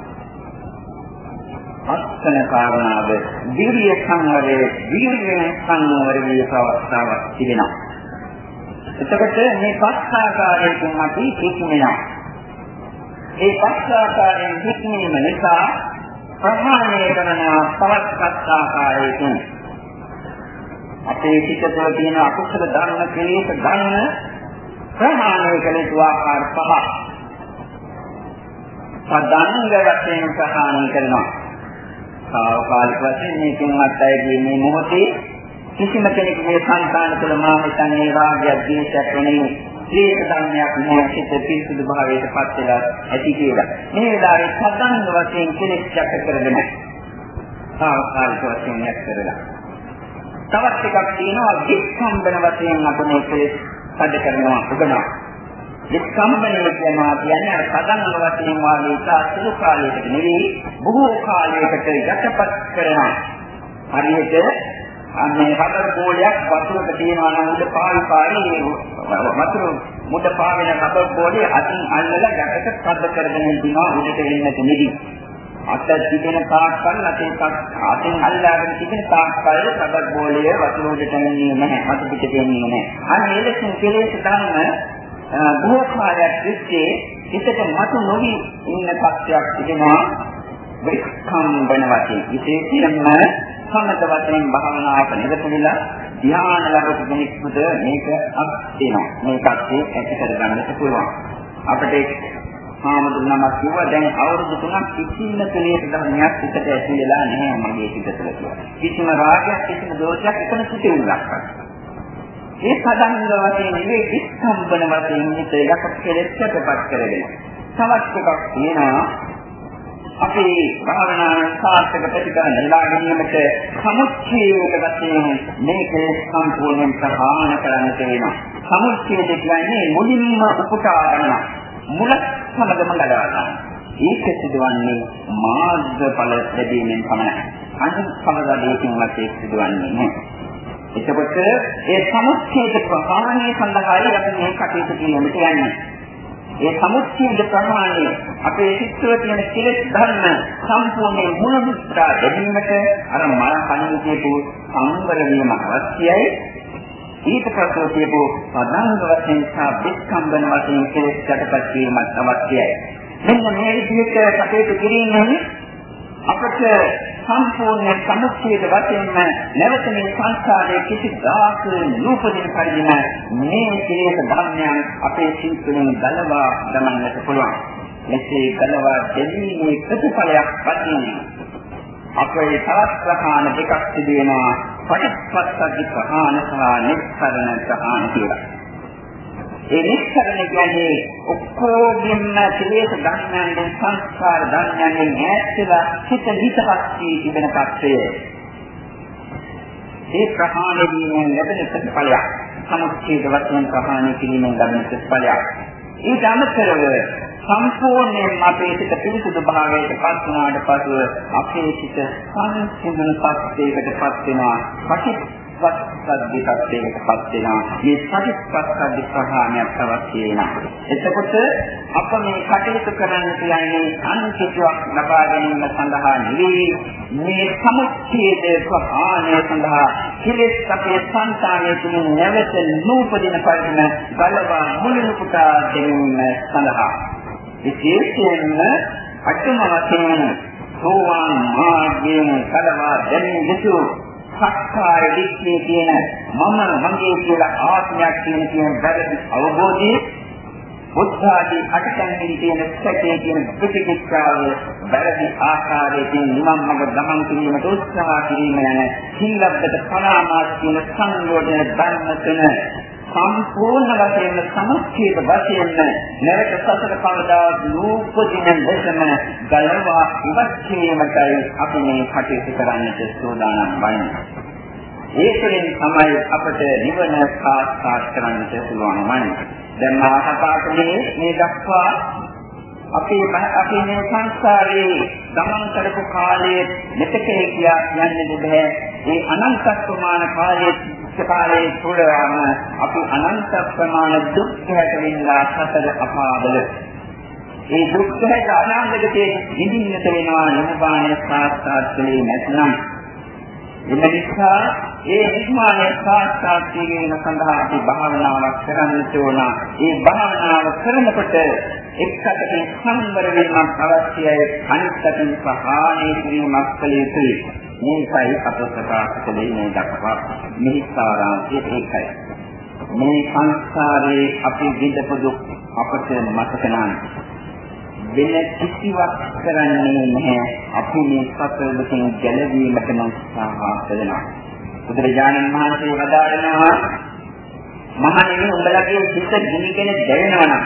S1: අස්තන කාරණාව විරිය සංවරයේ විරියෙන් සංවර වී අවස්ථාවක් තිබෙනවා. එතකොට මේ පස් ආකාරයෙන් අපි හික්මෙනවා. ඒ පස් ආකාරයෙන් හික්මීම නිසා ප්‍රහාණය කරන පවත් ආකාරයෙන් අපේ සිත තුළ තියෙන අකුසල ධර්ම කෙලෙස් ධර්ම ප්‍රහාණය කළ යුතු ආකාර පහ. සදාංග වශයෙන් ප්‍රහාණය කරනවා. සාවකාලික වශයෙන් මේකෙන් අත්හැරී මේ මොහොතේ කිසිම කෙනෙකුගේ සංකාන තුළ මා හිතන්නේ රාගයක් ද්වේෂයක් වෙන්නේ ක්ලේශ ධර්මයක් නෑ. සිත පිරිසුදු භාවයට පත් වෙලා ඇති කියලා. මේ වෙලාවේ සදාංග වශයෙන් කෙලෙස් යක් කරගෙන සාවකාලික වශයෙන් යක් කරලා තවත් එකක් තියෙනවා විස්කම්බන වශයෙන් අප මේකේ සැද කරනවා උගනවා. විස්කම්බනය කියනවා කියන්නේ අර සදංග වශයෙන් වාගේ සාසුළු කාලයකට නෙවෙයි බොහෝ කාලයකට යටපත් කරනවා. හරියට අනේ රබර් බෝලයක් වතුරක තියෙනවා නම් උඩ පාවි පාවි වතුර මුඩ පාවෙන රබර් බෝලේ අතින් අල්ලලා ගැටට පද කරගෙන ඉන්නවා උඩට එන්නට නිදි. අත තිබෙන තාක්කල් අතේ අතින් අල්ලාගෙන තිබෙන තාක්කල් රබර් බෝලේ වතුර උඩට එන්නේ නැහැ. වතුර පිටට එන්නේ නැහැ. අන්න ඒ ලෙසින් කෙලෙස් ධර්ම බොහෝ කාලයක් තිස්සේ හිතට මතු නොවි ඉන්න තත්ත්වයක් තිබෙනවා. විස්කම්බන වශයෙන් විශේෂයෙන්ම සමත වශයෙන් භාවනාවක නිරත වෙලා ධ්‍යාන ලබපු කෙනෙකුට මේක අත් වෙනවා. මේකත් ඇති කරගන්නට පුළුවන්. අපිට සාමදුනමක් කිව්වා දැන් අවුරුදු තුනක් කිසිම කෙලෙස් ධර්මයක් පිටට ඇති වෙලා නැහැ මගේ පිට තුළ කියලා. කිසිම රාගයක් කිසිම දෝෂයක් එකම සිටේ උලක්කක්. ඒ සදාංග වශයෙන් මේ විස්කම්බන වශයෙන් හිත යකට කෙලෙස්කටපත් කරගෙන. තවත් එකක් තියෙනවා අපි භාවනාවේ සාර්ථක ප්‍රතිඵල ලබා ගැනීමට සමුච්ඡේද වශයෙන් මේක සම්පූර්ණයෙන් ප්‍රහාණ කරන්නට වෙනවා. සමුච්ඡේද කියන්නේ මුලින්ම උපුටා ගන්න මුල සමගම ගලවා ගන්න. ඒක සිදුවන්නේ මාර්ගඵල ලැබීමෙන් පමණයි. අනිත් කවදාදීකින් වශයෙන් සිදුවන්නේ නැහැ. එතකොට ඒ සමුච්ඡේද ප්‍රහාණය සඳහායි අපි මේ කටයුතු කිරීමට යන්නේ. ඒ සමුච්ඡේද ප්‍රහාණය අපේ සිත්වල තියෙන කෙලෙස් ධර්ම සම්පූර්ණයෙන් මුලමුත්‍රා දෙවීමට අර මන කණින් කියපු සංවර වීම අවශ්‍යයි. ඊට පස්සේ කියපු සදාංග වශයෙන් සහ විස්කම්බන වශයෙන් කෙලෙස් යටපත් වීමත් අවශ්‍යයි. මෙන්න මේ විදිහට කටයුතු කිරීමෙන් අපට සම්පූර්ණ සමුච්ඡේද වශයෙන්ම නැවත මේ සංස්කාරයේ කිසිදාක නූපදින පරිදිම මේ කෙලෙස් ධර්මයන් අපේ සිත්වලින් ගලවා දමන්නට පුළුවන්. මෙසේ ගලවා දෙවීමේ ප්‍රතිඵලයක් වශයෙන් අපේ තවත් ප්‍රහාණ දෙකක් සිදු වෙනවා. පටිච්චසමුප්පාද ප්‍රහාණ සහ නිස්සරණ ප්‍රහාණ කියලා. ඒ නිස්සරණ කියන්නේ ඔක්කොගෙම කෙලෙස් ධර්මයන්ගෙන් සංස්කාර ධර්මයන්ගෙන් ඈත්ලා හිත හිතපත් වී තිබෙන තත්ත්වය. ඒ ප්‍රහාණය වීමෙන් ලැබෙන ප්‍රතිඵලයක්. සමුච්ඡේද වශයෙන් ප්‍රහාණය කිරීමෙන් ලැබෙන ප්‍රතිඵලයක්. ඊට අමතරව සම්පූර්ණයෙන් අපේ සිත පිරිසුදු භාවයට පත් වුණාට පසු අපේ සිත සංසිඳන තත්ත්වයකටපත් වෙනවා. පටිච්චසමුප්පාද දෙකටපත් වෙනවා. මේ පටිච්චසමුප්පාද ප්‍රහාණයක් අවශ්‍ය වෙනවා. එතකොට අප මේ කටයුතු කරන්න කියන්නේ අනිත්‍යයක් ලබා ගැනීම සඳහා නෙවෙයි. මේ සමුච්ඡේද ප්‍රහාණය සඳහා කෙලෙස් අපේ සංතානයේ තුන නැවත නූපදින පරිදි ගලවා මුලින් පුටා දෙනීම සඳහා විශේෂයෙන්ම අටම වශයෙන් සෝවාන් මාර්ගයෙන් කලවා දැනීම යුතු සක්කාය දිට්ඨිය කියන මම මගේ කියලා ආත්මයක් කියන කියන බැරි අවබෝධයේ බුද්ධාදී අටතැන්වල තියෙන සත්‍යයේ කියන ප්‍රතිචාරය බැරි ආකාරයෙන් නිවන් මඟ ගමන් කිරීමට උත්සාහ කිරීම යන සීලබ්බත පරාමාස කියන සංයෝජන ධර්ම තුන සම්පූර්ණ වශයෙන් සමුච්ඡේද වශයෙන් නැවත සතර කවදාවත් නූපදින ලෙසම ගලවා ඉවත් කිරීමටයි අපි මේ කටයුතු කරන්නට සූදානම් වන්නේ. ඒකෙන් තමයි අපට නිවන සාක්ෂාත් කරගන්නට පුළුවන් වන්නේ. දැන් මා කතා කළේ මේ දක්වා අපේ අපේ මේ සංස්කාරයේ ගමන් කරපු කාලයේ මෙතකේ කියා යන්නේ බෑ. ඒ අනන්ත ප්‍රමාණ කාලයේ කාලයේ තුරම අපි අනන්ත ප්‍රමාණ දුක් හැදෙන්නා සතර අපාවල. ඒ දුක් හැද අනාගතයේ ඉඳින්නට වෙනවා නිර්වාණය සාක්ෂාත් කළේ නැත්නම්. එම නිසා ඒ නිර්වාණය සාක්ෂාත් කිරීම සඳහා අපි භාවනාවක් කරන්නට ඕන. ඒ භාවනාව කරනකොට එක්කටකින් සංවර වීමක් අවශ්‍යයි. අනිත්‍යකින් ප්‍රහාණය කිරීමක් කළ යුතුයි. මේකයි අප ප්‍රකාශ කළේ මේ දක්වා මෙහි සාරාංශය ඒකයි. මේ සංස්කාරයේ අපි විඳපු දුක් අපට මතක නැහැ. වෙන කිසිවක් කරන්නේ නැහැ. අපි මේ සතර දුකින් ගැලවීමට නම් උත්සාහ කරනවා. බුදුරජාණන් වහන්සේ වදාළනවා මහණෙනි උඹලගේ සිත ගිනිගෙන දැවෙනවා නම්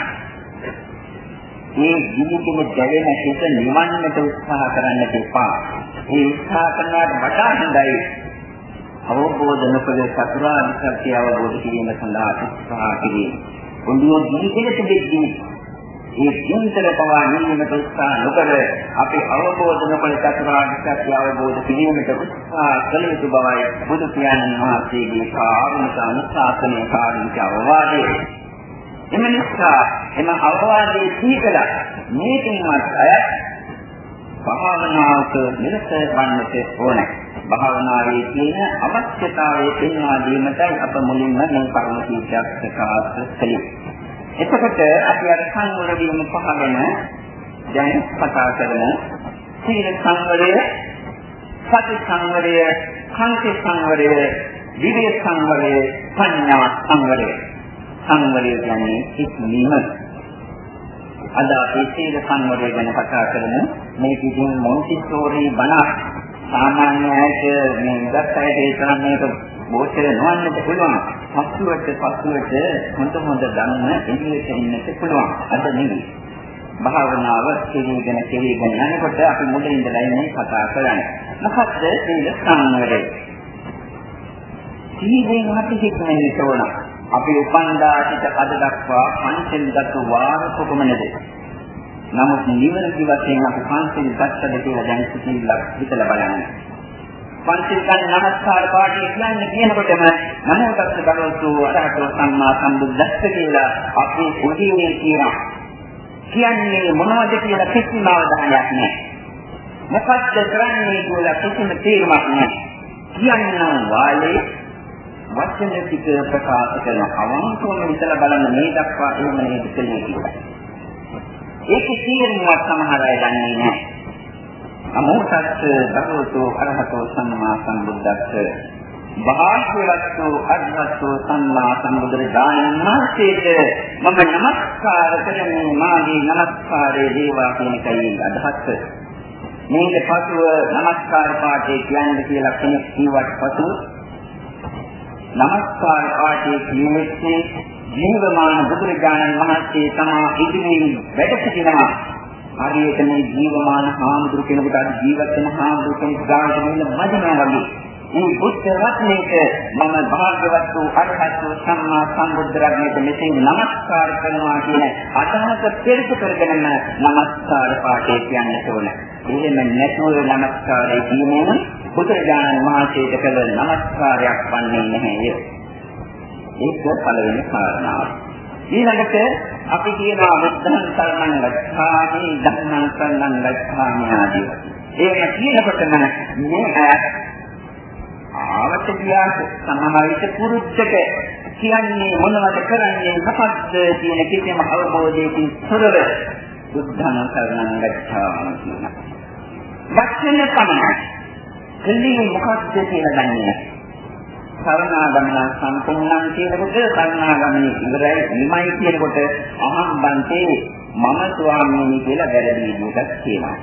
S1: මේ ගිනිගෙන දැවෙන සිත නිවන්නට උත්සාහ කරන්න එපා. ඒ උත්සාහ කරනවට වඩා හොඳයි අවබෝධ නොකළ චතුරාර්ය සත්‍ය අවබෝධ කිරීම සඳහා උත්සාහ කිරීම. ඔළුව ගිනිගෙන තිබෙද්දී ඒ ජීවිතේ පවා නිවීමට උත්සාහ නොකර අපි අවබෝධ නොකළ චතුරාර්ය සත්‍ය අවබෝධ කිරීමට උත්සාහ කළ යුතු බවයි බුදු පියාණන් වහන්සේගේ කාරුණික අනුශාසනයේ කාරුණික අවවාදය. එම නිසා එම අවවාදයේ සීකලා මේකින්වත් අය භාවනාවක නිරත වන්නට ඕනේ. භාවනාවේ තියෙන අවශ්‍යතාවය පෙන්වා දීමටයි අප මුලින්ම මේ කරුණු කීපයක් ප්‍රකාශ කළේ. එතකොට අපි අර සංවර වීම පහගෙන දැන් කතා කරන සීල සංවරය, සති සංවරය, කාන්ති සංවරය, විවේක සංවරය, ප්‍රඥා සංවරය. සංවරය කියන්නේ ඉක්මීම. අද අපි සීල සංවරය ගැන කතා කරමු. මේ කිසිම මොන්ටිසෝරි බණ සාමාන්‍යයට මේ ඉස්සරහට ඒ තරම් මේක බෝතල නොවන්නත් පුළුවන්. පසුවට පසුවට හොඳ හොඳ ධර්ම එළියට එන්නත් පුළුවන්. අද නෙවෙයි. භාවනාව කෙරීගෙන කෙරීගෙන යනකොට අපි මුලින් ඉඳලා ඉන්නේ කතා කරන්නේ. මොකද්ද සීල සංවරය? සීලෙන් අපි හිතන්නේ තෝරන. අපි උපන්දා සිට අද දක්වා පංචෙන් දතු වාර කොපමණද? නමුත් නිවැරදි වශයෙන් අපි පංචෙන් දත්තද කියලා දැන් සිතිවිල්ලක් හිතලා බලන්න. පංචෙන් ගන්න නමස්කාර පාඨය කියන්නේ කියනකොටම නමෝ තස්ස භගවතු අරහතෝ සම්මා සම්බුද්දස්ස කියලා අපි උදීනේ කියනවා. කියන්නේ මොනවද කියලා කිසිම අවධානයක් නැහැ. මොකක්ද කරන්නේ කියලා කිසිම තේරුමක් නැහැ. කියන්නම් වාලේ වචන ටික ප්‍රකාශ කරන අවංකවම විතර බලන්න මේ දක්වා එහෙම නේද කියලා. ඒක තීරණයක් සමහර අය දන්නේ නැහැ. නමෝ තස්ස භගවතු අරහතෝ සම්මා සම්බුද්දස්ස භාග්‍යවත්තු අරහතෝ සම්මා සම්බුදුරජාණන් වහන්සේට මම නමස්කාර කරමි. මාගේ නමස්කාරයේ දේවා කියන කයි අදහස්. මේක පසුව නමස්කාර පාඨය කියන්නේ කියලා කෙනෙක් කියවට පසු නමස්කාර පාඨය කියන්නේ ජීවමාන බුදුරජාණන් වහන්සේ තමා ඉදිරියෙන් වැඩ සිටිනවා. හරියට මේ ජීවමාන හාමුදුරු කෙනෙකුට අද ජීවත් වෙන හාමුදුරු කෙනෙක් ගානට මෙන්න මදිනවා වගේ. මේ බුද්ධ රත්නයේට මම භාග්‍යවත් වූ අරහත් වූ සම්මා සම්බුද්ධ රත්නයට මෙසේ නමස්කාර කරනවා කියන අදහස පෙරට කරගෙන නමස්කාර පාඨය කියන්න ඕන. එහෙම නැතුව නමස්කාරය කියන්නේ බුදුරජාණන් වහන්සේට කළ නමස්කාරයක් වන්නේ නැහැ. ඒක පළවෙනි කාරණාව. ඊළඟට අපි කියනවා බුද්ධං සරණං ගච්ඡාමි ධම්මං සරණං ගච්ඡාමි ආදී. ඒක කියනකොටම මේ ආවතියක් සමහර විට පුරුද්දක කියන්නේ මොනවද කරන්නේ මොකක්ද කියන කිසිම අවබෝධයකින් තොරව බුද්ධං සරණං ගච්ඡාමි කියන වචන පමණයි. දෙන්නේ මොකක්ද කියලා දන්නේ නැහැ. සරණාගමන සම්පූර්ණම් කියනකොට සරණාගමනේ ඉවරයි නිමයි කියනකොට අහම් බන්තේ මම ස්වාමීනි කියලා වැරදි විදිහට කියනවා.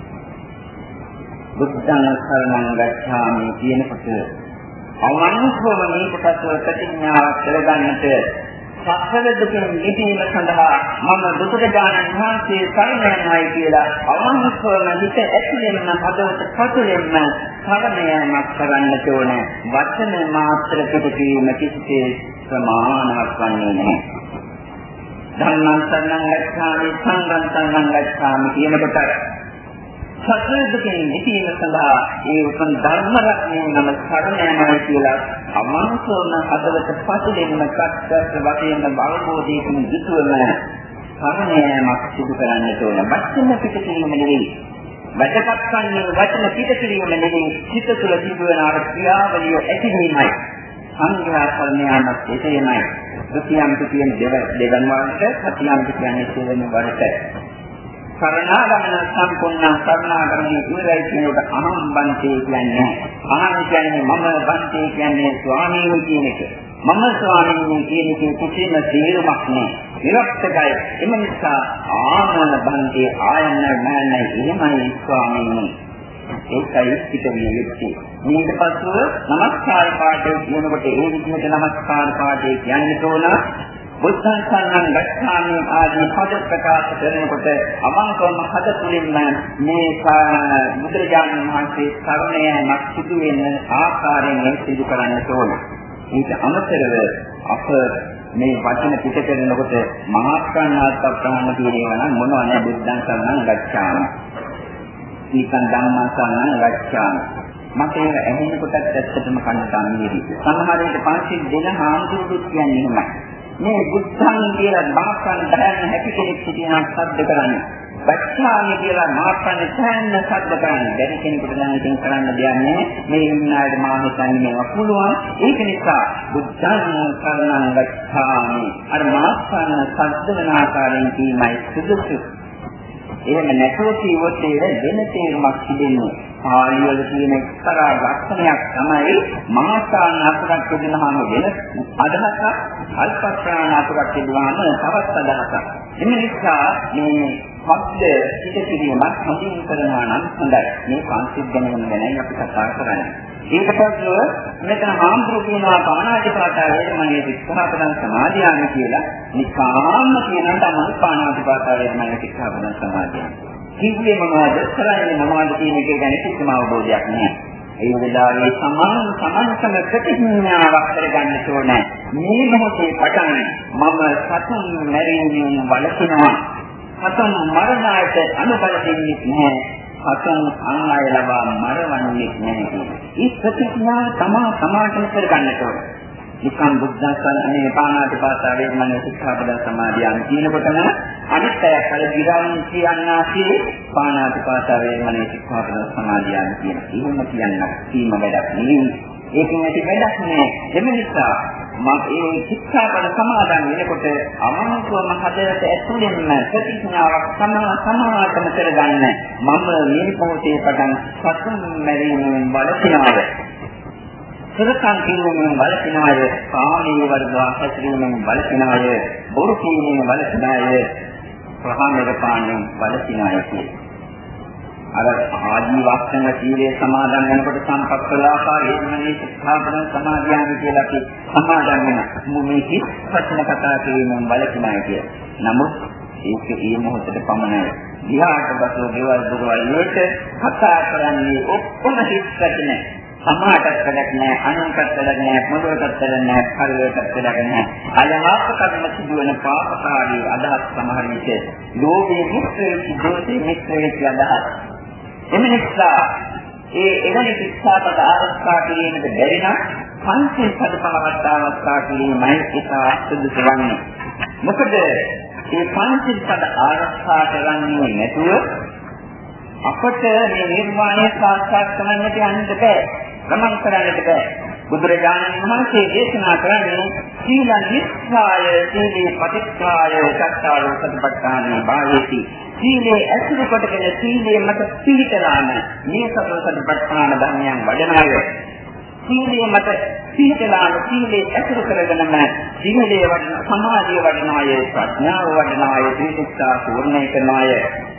S1: බුද්ධං සරණං ගච්ඡාමි කියනකොට අවංකවම මේකටත් ප්‍රතිඥාවක් කරගන්නට සසර දුකින් මිදීම සඳහා මම බුදුරජාණන් වහන්සේ සරණ යනවායි කියලා අවංකවම හිත ඇතුළෙන්ම හදවත පතුලෙන්ම සරණයමක් කරන්නට ඕන. වචන මාත්‍ර පිටවීම කිසිසේ ප්‍රමාණවත් වන්නේ නැහැ. ධම්මං සරණං ගච්ඡාමි සංඝං සරණං ගච්ඡාමි කියනකොට සසර දුකින් මිදීම සඳහා ඒ උතුම් ධර්ම රත්නයේ නම සරණ යනවා කියලා අමංසෝන හදවත පසුදෙන්න කට්ටස් වශයෙන් අවබෝධයකින් යුතුවම සරණ යෑමක් සිදු කරන්නට ඕන. වචන පිටකීම නෙවෙයි. වැදගත් වන්නේ වචන පිටකීම නෙවෙයි. සිත තුළ තිබෙන ආර ක්‍රියාවලිය ඇතිවීමයි. සංඝයා සරණ යාමත් එසේමයි. දුකියම් කියන දෙවන් වහන්සේ සතියම් කියන්නේ සේවන වරට සරණාගමන සම්පූර්ණ සරණාගමනේ ඉවරයි කියනකොට අහම් බන්තේ කියන්නේ අහම් කියන්නේ මම බන්තේ කියන්නේ ස්වාමීන් කියන එක. මම ස්වාමීන් කියන එකේ කිසිම තේරුමක් නැහැ. විරක්තයි. එම නිසා ආමන බන්තේ ආයන මෑනයි එහෙමයි ස්වාමීන්. ඒකයි පිටින් යුක්තිය. ඊට පස්ව නමස්කාර පාඨය කියනකොට ඒ විදිහට නමස්කාර පාඨය කියන්න ඕන. බුද්ධං සරණං ගච්ඡාමි ආදී පද ප්‍රකාශ කරනකොට අවංකවම හද තුලින්ම මේ බුදුරජාණන් වහන්සේ සරණ යෑමක් සිදු වෙන ආකාරයෙන් සිදු කරන්න ඕන. ඊට අමතරව අප මේ වචන පිට කරනකොට මහත්කන්නාත් ප්‍රාණ කියනවා නම් මොනවද බුද්ධං සරණං ගච්ඡාමි. ඊකන් ධම්මං සරණං ගච්ඡාමි. මට ඒක ඇහෙනකොටත් ඇත්තටම කනට අනිවිදි. සමහර විට පංචිල් දෙන හාමුදුරුවෝ කියන්නේ එහෙමයි. මේ බුද්ධං කියලා මහත්කන් බයන්න හැකි කෙනෙක් සිටිනා සද්ද කරන්නේ. ගච්ඡාමි කියලා මහත්කන් සෑන්න සද්ද කරන්නේ. දැන් කෙනෙකුට නම් ඉතින් කරන්න දෙයක් නැහැ. මේ ඉන්න අයට මා හිතන්නේ මේවා පුළුවන්. ඒක නිසා බුද්ධං සරණං ගච්ඡාමි. අර මහත්කන් සද්ද වෙන ආකාරයෙන් කීමයි සුදුසු. එහෙම නැතුව කිව්වොත් ඒක වෙන තේරුමක් තිබෙන්නේ. පාළි වල තියෙන එක්තරා ලක්ෂණයක් තමයි මහාස්ථාන අතුරක් දෙනවාම වෙන අදහසක්, අල්පස්ථාන අතුරක් දෙනවාම තවත් අදහසක්. එම නිසා මේ පස්ද පිට කිරීමක් හොඳින් කරනවා නම් හොඳයි. මේ කාන්සිත් ගැනීම ගැනයි අපි කතා කරන්නේ. ඊට පස්සේ මෙතන ආම්ප්‍රු කියනවා පාණාතිපාතා වේදමණී සික්ඛාපදං සමාදියාමි කියලා. නිකාම්ම කියනවා තමයි පාණාතිපාතා වේදමණී සික්ඛාපදං සමාදියාමි. කිව්වේ මොනවද? කරන්නේ මොනවද කියන එක ගැන කිසිම අවබෝධයක් නැහැ. ඒ වෙලාවේ සමාන සමානසම ප්‍රතිඥාවක් කරගන්න ඕනේ. මේ මොහොතේ පටන් මම සතුන් මැරීමෙන් වළකිනවා. සතුන් මරණයට අනුබල දෙන්නේ නැහැ. සතුන් අන්‍යය ලබා මරවන්නේ නැහැ කියන්නේ. මේ ප්‍රතිඥාව තමා සමාජයෙන් කරගන්න ඕනේ. නිකම් බුද්ධාසනයේ පාණාතිපාතා වේදමණී සික්ඛාපද සමාදියාන් කියනකොටම අනිත් අය කල විරාම කියන්නාසේ පාණාතිපාතා වේදමණී සික්ඛාපද සමාදියාන් කියන. එහෙම කියන්න සීම වැඩක් නෙවෙයි. ඒකෙන් ඇති වැඩක් නෑ. එම නිසා මම ඒ සික්ඛාපද සමාදන් වෙනකොට අමනුෂ්‍යම හදයට ඇතුළෙන්ම ප්‍රතිඥාවක් සමා සමාතම කරගන්න. මම මේ පොතේ පටන් සතුන් මැරීමෙන් වළකිනවද? සරකම් කිරීමෙන් වළකිනාය, කාමී වර්ධවා හැසිරීමෙන් වළකිනාය, බොරු කීමෙන් වළකිනාය, ප්‍රහාණය පාණයෙන් වළකිනාය කියන්නේ. අර ආදී වස්තන සීලේ සමාදන් වෙනකොට සම්පක්ඛලාකාරී මේ සික්ඛාපද සමාදියාමි කියලා අපි සමාදන් වෙනවා. මේ කිස් වචන කතා කිරීමෙන් වළකිනාය කිය. නමුත් ඒක ඒ මොහොතේ පමණයි. විහාරට බසෝ දේවල් දුරවල් වලට කතා කරන්නේ ඔක්කොම හිස් වචන. සමාජයට වැඩක් නැහැ, අනුන්ට වැඩක් නැහැ, මොළොකට වැඩක් නැහැ, පරිවර්තකට වැඩක් නැහැ. අයහපත කර්ම සිදුවන පාපකාරී අදහස් සමහර විට ලෝභයේ මිත්‍රයේ දෝෂයේ මිත්‍රයේ අදහස්. එම නිසා ඒ එවැනි ශික්ෂාපද ආරක්ෂා කිරීමට බැරි නම් පංචේ පදපලවත් ආරක්ෂා කිරීමයි ඒක සුදුසු වන්නේ. මොකද මේ පංචේ පද ආරක්ෂා කරන්නේ නැතුව අපට මේ නිර්වාණය සාක්ෂාත් කරගන්නට යන්න බෑ. ගමන් කරන්නට බෑ. බුදුරජාණන් වහන්සේ දේශනා කරන්නේ සීල නිස්සාය සීලේ පටිච්චාය සත්‍යාලෝ සතිපට්ඨාන භාවේති. සීලේ ඇසුරු කොටගෙන සීලේ මත පිළිතලාම මේ සතර සතිපට්ඨාන ධර්මයන් වඩනාය. සීලේ මත පිළිතලාම සීලේ ඇසුරු කරගෙනම සීලේ වඩන සමාධිය වඩනාය, ප්‍රඥාව වඩනාය, ත්‍රිශික්ෂා පූර්ණේ කරනාය.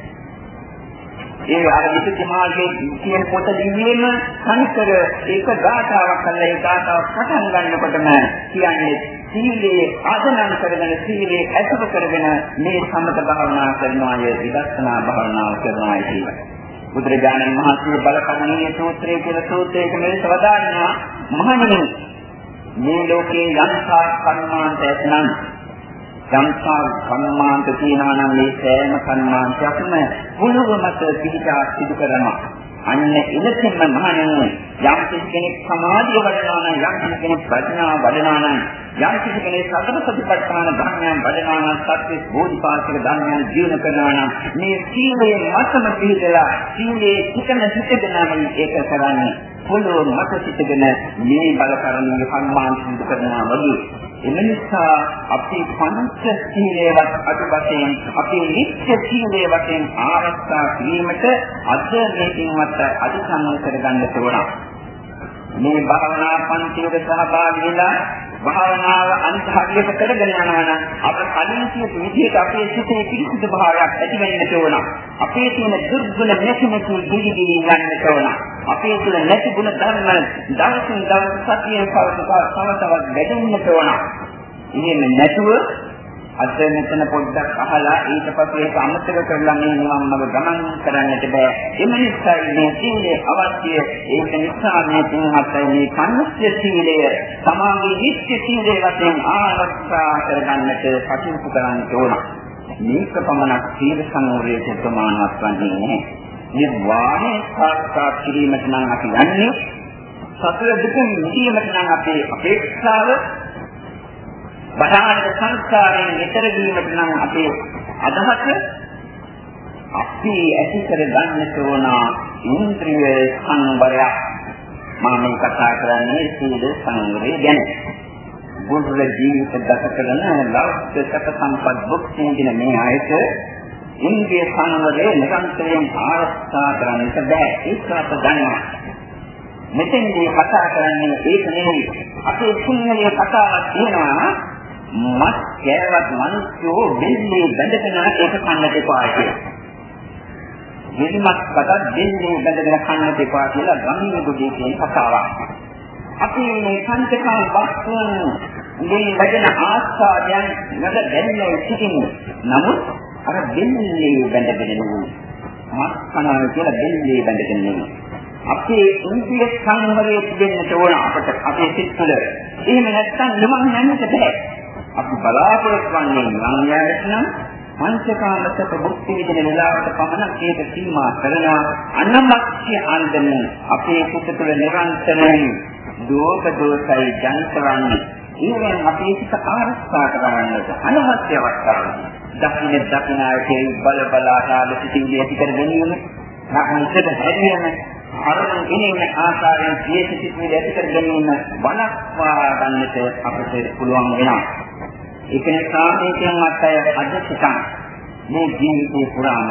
S1: ඒ අර විසුද්ධි මාර්ගයේ කියන පොත දිවීම සංකර ඒක ගාථාවක් කරලා ඒ ගාථාව පටන් ගන්නකොටම කියන්නේ සීලේ ආධනන් කරගෙන සීලේ ඇසුරු කරගෙන මේ සම්මත භාවනා කරනවාය, විදර්ශනා භාවනාව කරනවාය කියලා. බුදුරජාණන් වහන්සේ බලකරණීය සූත්‍රය කියලා සූත්‍රයක මෙලෙස වදාළා මහණෙනි මේ ලෝකේ යම්සා කර්මාන්ත ඇතනම් යම්සා කර්මාන්ත තියෙනවා නම් මේ සෑම කර්මාන්තයක්ම පුලුව මත පිළිචා සිදු කරනවා. අන්න එලෙසින්ම මහණෙනි යම් කෙනෙක් සමාධිය වඩනවා නම් යම් කෙනෙක් ප්‍රඥාව වඩනවා නම් යම් කෙනෙක් සතර සතිපට්ඨාන ධර්මයන් වඩනවා නම් සත්‍ය බෝධිපාක්ෂික ධර්මයන් ජීවන කරනවා නම් මේ සීලයේ මතම පිළිදලා සීලයේ චිතන සිටගෙනම ඒක කරන්නේ පුලුව මත සිටගෙන මේ බලකරණීය කර්මාන්ත සිදු කරනවා වගේ. එම නිසා අපි පංච සීලේවත් අතුපතෙන් අපි නිත්‍ය සීලේ වශයෙන් ආරක්ෂා කිරීමට අද මේකින්වත් අධිසම්ම කරගන්න ඕන. මේ භාවනා පන්තිවල සහභාගී වෙලා භාවනාව අන්තහරියට කරගෙන යනවා නම් අප කලින් කියපු විදිහට අපේ සිතේ පිරිසිදු භාවයක් ඇති වෙන්නට ඕන. අපේ තියෙන දුර්ගුණ නැතිමතු දිවිදි යන්නට ඕන. අපේ තුළ නැති ගුණ ධර්ම දවසින් දවස සතියෙන් පවතිවා තව තවත් වැඩෙන්නට ඕන. එහෙම නැතුව අද මෙතන පොඩ්ඩක් අහලා ඊට පස්සේ ඒක අමතක කරලා මේ නිවන් මඟ ගමන් කරන්නට බෑ. එම නිසා මේ සීලය අවශ්‍ය. ඒක නිසා මේ තුන්හත් මේ කන්‍ය සීලය සමාගයේ නිත්‍ය සීලය වශයෙන් ආරක්ෂා කරගන්නට කටයුතු කරන්න ඕන. මේක පමණක් සීල සංවරයේ ප්‍රමාණවත් වන්නේ නැහැ. නිර්වාණය සාක්ෂාත් කිරීමට නම් අපි යන්නේ සතර දුක නිවීමට නම් අපේ අපේක්ෂාව බාහිර සංස්කාරයෙන් ඈතර වීමට නම් අපේ අදහස අපි ඇති කර ගන්නට ඕන ඉන්ද්‍රිය සංවරය. මම මේ කතා කරන්නේ සීල සංවරය ගැන. බුද්ධ ජීවිත ගත කරන ලෞකික සම්පත් භුක්ති විඳින මේ ආයත ඉන්ද්‍රිය සංවරය නිරන්තරයෙන් ආරක්ෂා කරන්නට බෑ. ඒක අප දන්නවා. මෙතෙන්දී කතා කරන්නේ ඒක නෙවෙයි. අපේ සිංහලයේ කතාවක් තියෙනවා මත් කෑවත් මිනිස්සු දෙන්නේ බඳගෙන ඒක කන්නට එපා කියලා. දෙලිමත් කතා දෙන්නේ බඳගෙන කන්නට එපා කියලා ගම්මිණි දුදී කියන කතාවක්. අපි මේ සංකේතන වස්තුන් මේ වැඩෙන ආස්වාදයන් නේද දැනෙන්නේ සිටින්නේ. නමුත් අර දෙන්නේ බඳගෙන නෙවෙයි. මත් කනවා කියලා දෙන්නේ බඳගෙන නෙවෙයි. අපේ ඉන්ද්‍රිය සංවරය දෙන්නට ඕන අපට අපේ සිත් තුළ. එහෙම නැත්නම් නිවන් යන්නට බෑ. අපි බලාපොරොත්තු වන්නේ නිවන් යාමට නම් පංචකාමසක භුක්ති විඳින වෙලාවට පමණ ඒක සීමා කරනවා. අනමක්ෂ්‍ය ආන්දම අපේ සිත් තුළ නිරන්තරයෙන් දෝෂ දෝෂයි ජනිතවන්නේ. ඊවෙන් අපේ සිත ආරක්ෂා කරගන්නට අනවශ්‍ය අවස්ථාවක්. දකින්න දකින්නාගේ බල බලාකාර සිටින්නේ ඇති කර ගැනීම. නැත්නම් හැදීම අරගෙන ඉන්නේ ආකාරයෙන් ජීවිතයේ ඇති කර ගැනීම වළක්වා ගන්නට අපිට පුළුවන් වෙනවා. ඒක නිසා මේ කියනවත් අය අධිෂ්ඨාන මේ ජීවිතේ පුරාම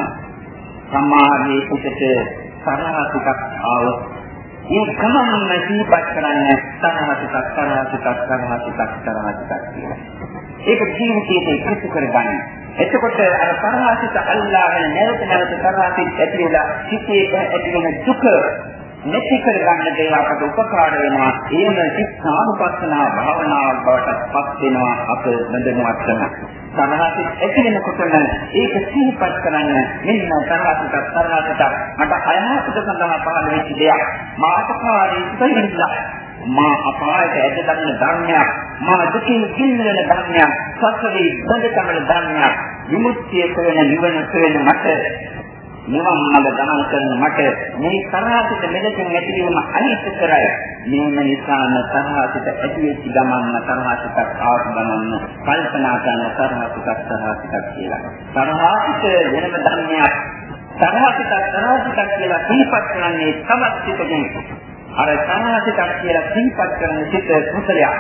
S1: සමාධියේ පිටට සරහසුකක් ආවොත් ඒ කමන්න සිහිපත් කරන්නේ සරහසුකක් සරහසුකක් සරහසුකක් සරහසුකක් කියලා. ඒක ජීවිතයේ එකතු කරගන්න. එතකොට අර සරහසිත අල්ලාගෙන නැවත නැවත සරහසිත ඇතිවලා සිතේ ඇතිවෙන දුක නැති කරගන්න දෙයක් අපට උපකාර වෙනවා. ඒම සිතානුපස්සනා භාවනාවක් බවට පත් වෙනවා අප බඳුනවත් කරන. සරහසිත ඇතිවෙනකොටම ඒක සිහිපත් කරන්න මෙන්න සරහසිත සරහසිත මට අයහපත සඳහා පහළ වෙච්ච දෙයක්. මාතකාරී ඉතිරිලා මා අපායට ඇද ගන්න ධර්මයක්, මා දුකින් කිල්ලන ධර්මයක්, සසරේ බඳකමන ධර්මයක්, විමුක්තිය කරන නිවන කරන මට නිවන් මඟ ගමන් කරන මට මේ සරහසිත මෙලෙසින් ඇතිවීම අනිත් කරයි. මේම නිසාම සරහසිත ඇතිවෙච්ච ගමන්න සරහසිතක් ආව ගමන්න කල්පනා කරන සරහසිතක් සරහසිතක් කියලා. සරහසිත වෙනම ධර්මයක්. සරහසිතක් සරහසිතක් කියලා සිහිපත් කරන්නේ තවත් සිතකින්. අර සරහසිතක් කියලා සිහිපත් කරන සිත කුසලයක්.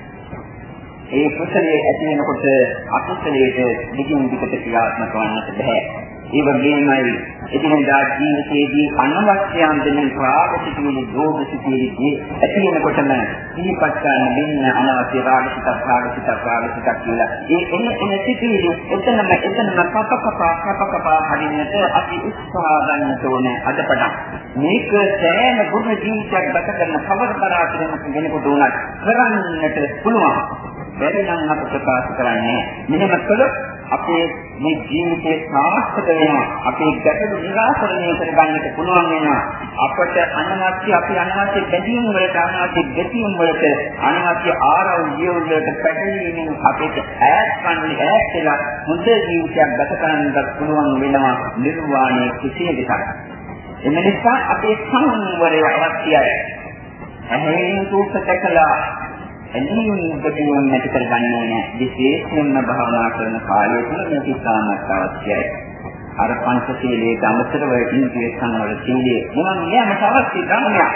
S1: ඒ කුසලයේ ඇති වෙනකොට අකුසලයේ දිගින් දිගට ක්‍රියාත්මක වන්නට බෑ. ඒ වගේමයි එදිනෙදා ජීවිතයේදී අනවශ්‍ය අන්දමින් රාග සිතුවිලි, දෝෂ සිතුවිලි ඇති වෙනකොටම සිහිපත් කරන මෙන්න අනවශ්‍ය රාග සිතක්, රාග සිතක්, රාග සිතක් කියලා. ඒ එන එන සිතුවිලි එතනම එතනම කපකපා කපකපා හරින්නට අපි උත්සාහ ගන්න ඕනේ අදපටන්. මේක සෑම ගුණ ජීවිතයක් ගත කරන කවදාකවත් කෙනෙකුට උනත් කරන්නට පුළුවන්. බැරි නම් අප ප්‍රකාශ කරන්නේ මෙහෙම කළොත් අපේ මේ ජීවිතේ සාර්ථක වෙනවා. අපේ ගැටලු නිරාකරණය කරගන්නට පුළුවන් වෙනවා. අපට අනවශ්‍ය අපි අනවශ්‍ය බැඳීම් වලට, අනවශ්‍ය ගැටීම් වලට, අනවශ්‍ය ආරව්‍ය වලට පැටලීමෙන් අපිට ඈත් වන්නේ ඈත් වෙලා මුද ජීවිතයක් ගත කරන්නට පුළුවන් වෙනවා. නිර්වාණය කිසිය දෙයක්. එම නිසා අපේ සංවරය අවශ්‍යයි. එහෙන් සූපතකලා එනිනුම් උපදීන් නැති කරගන්නේ නැහැ. විශේෂයෙන්ම භාවනා කරන කාලය තුළ මේක ඉතාමත් අවශ්‍යයි. අර පංචශීලයේ අමතරව ඉන්ද්‍රිය සංවර සීලය මොනවා නෑමට අවශ්‍ය ධර්මයක්.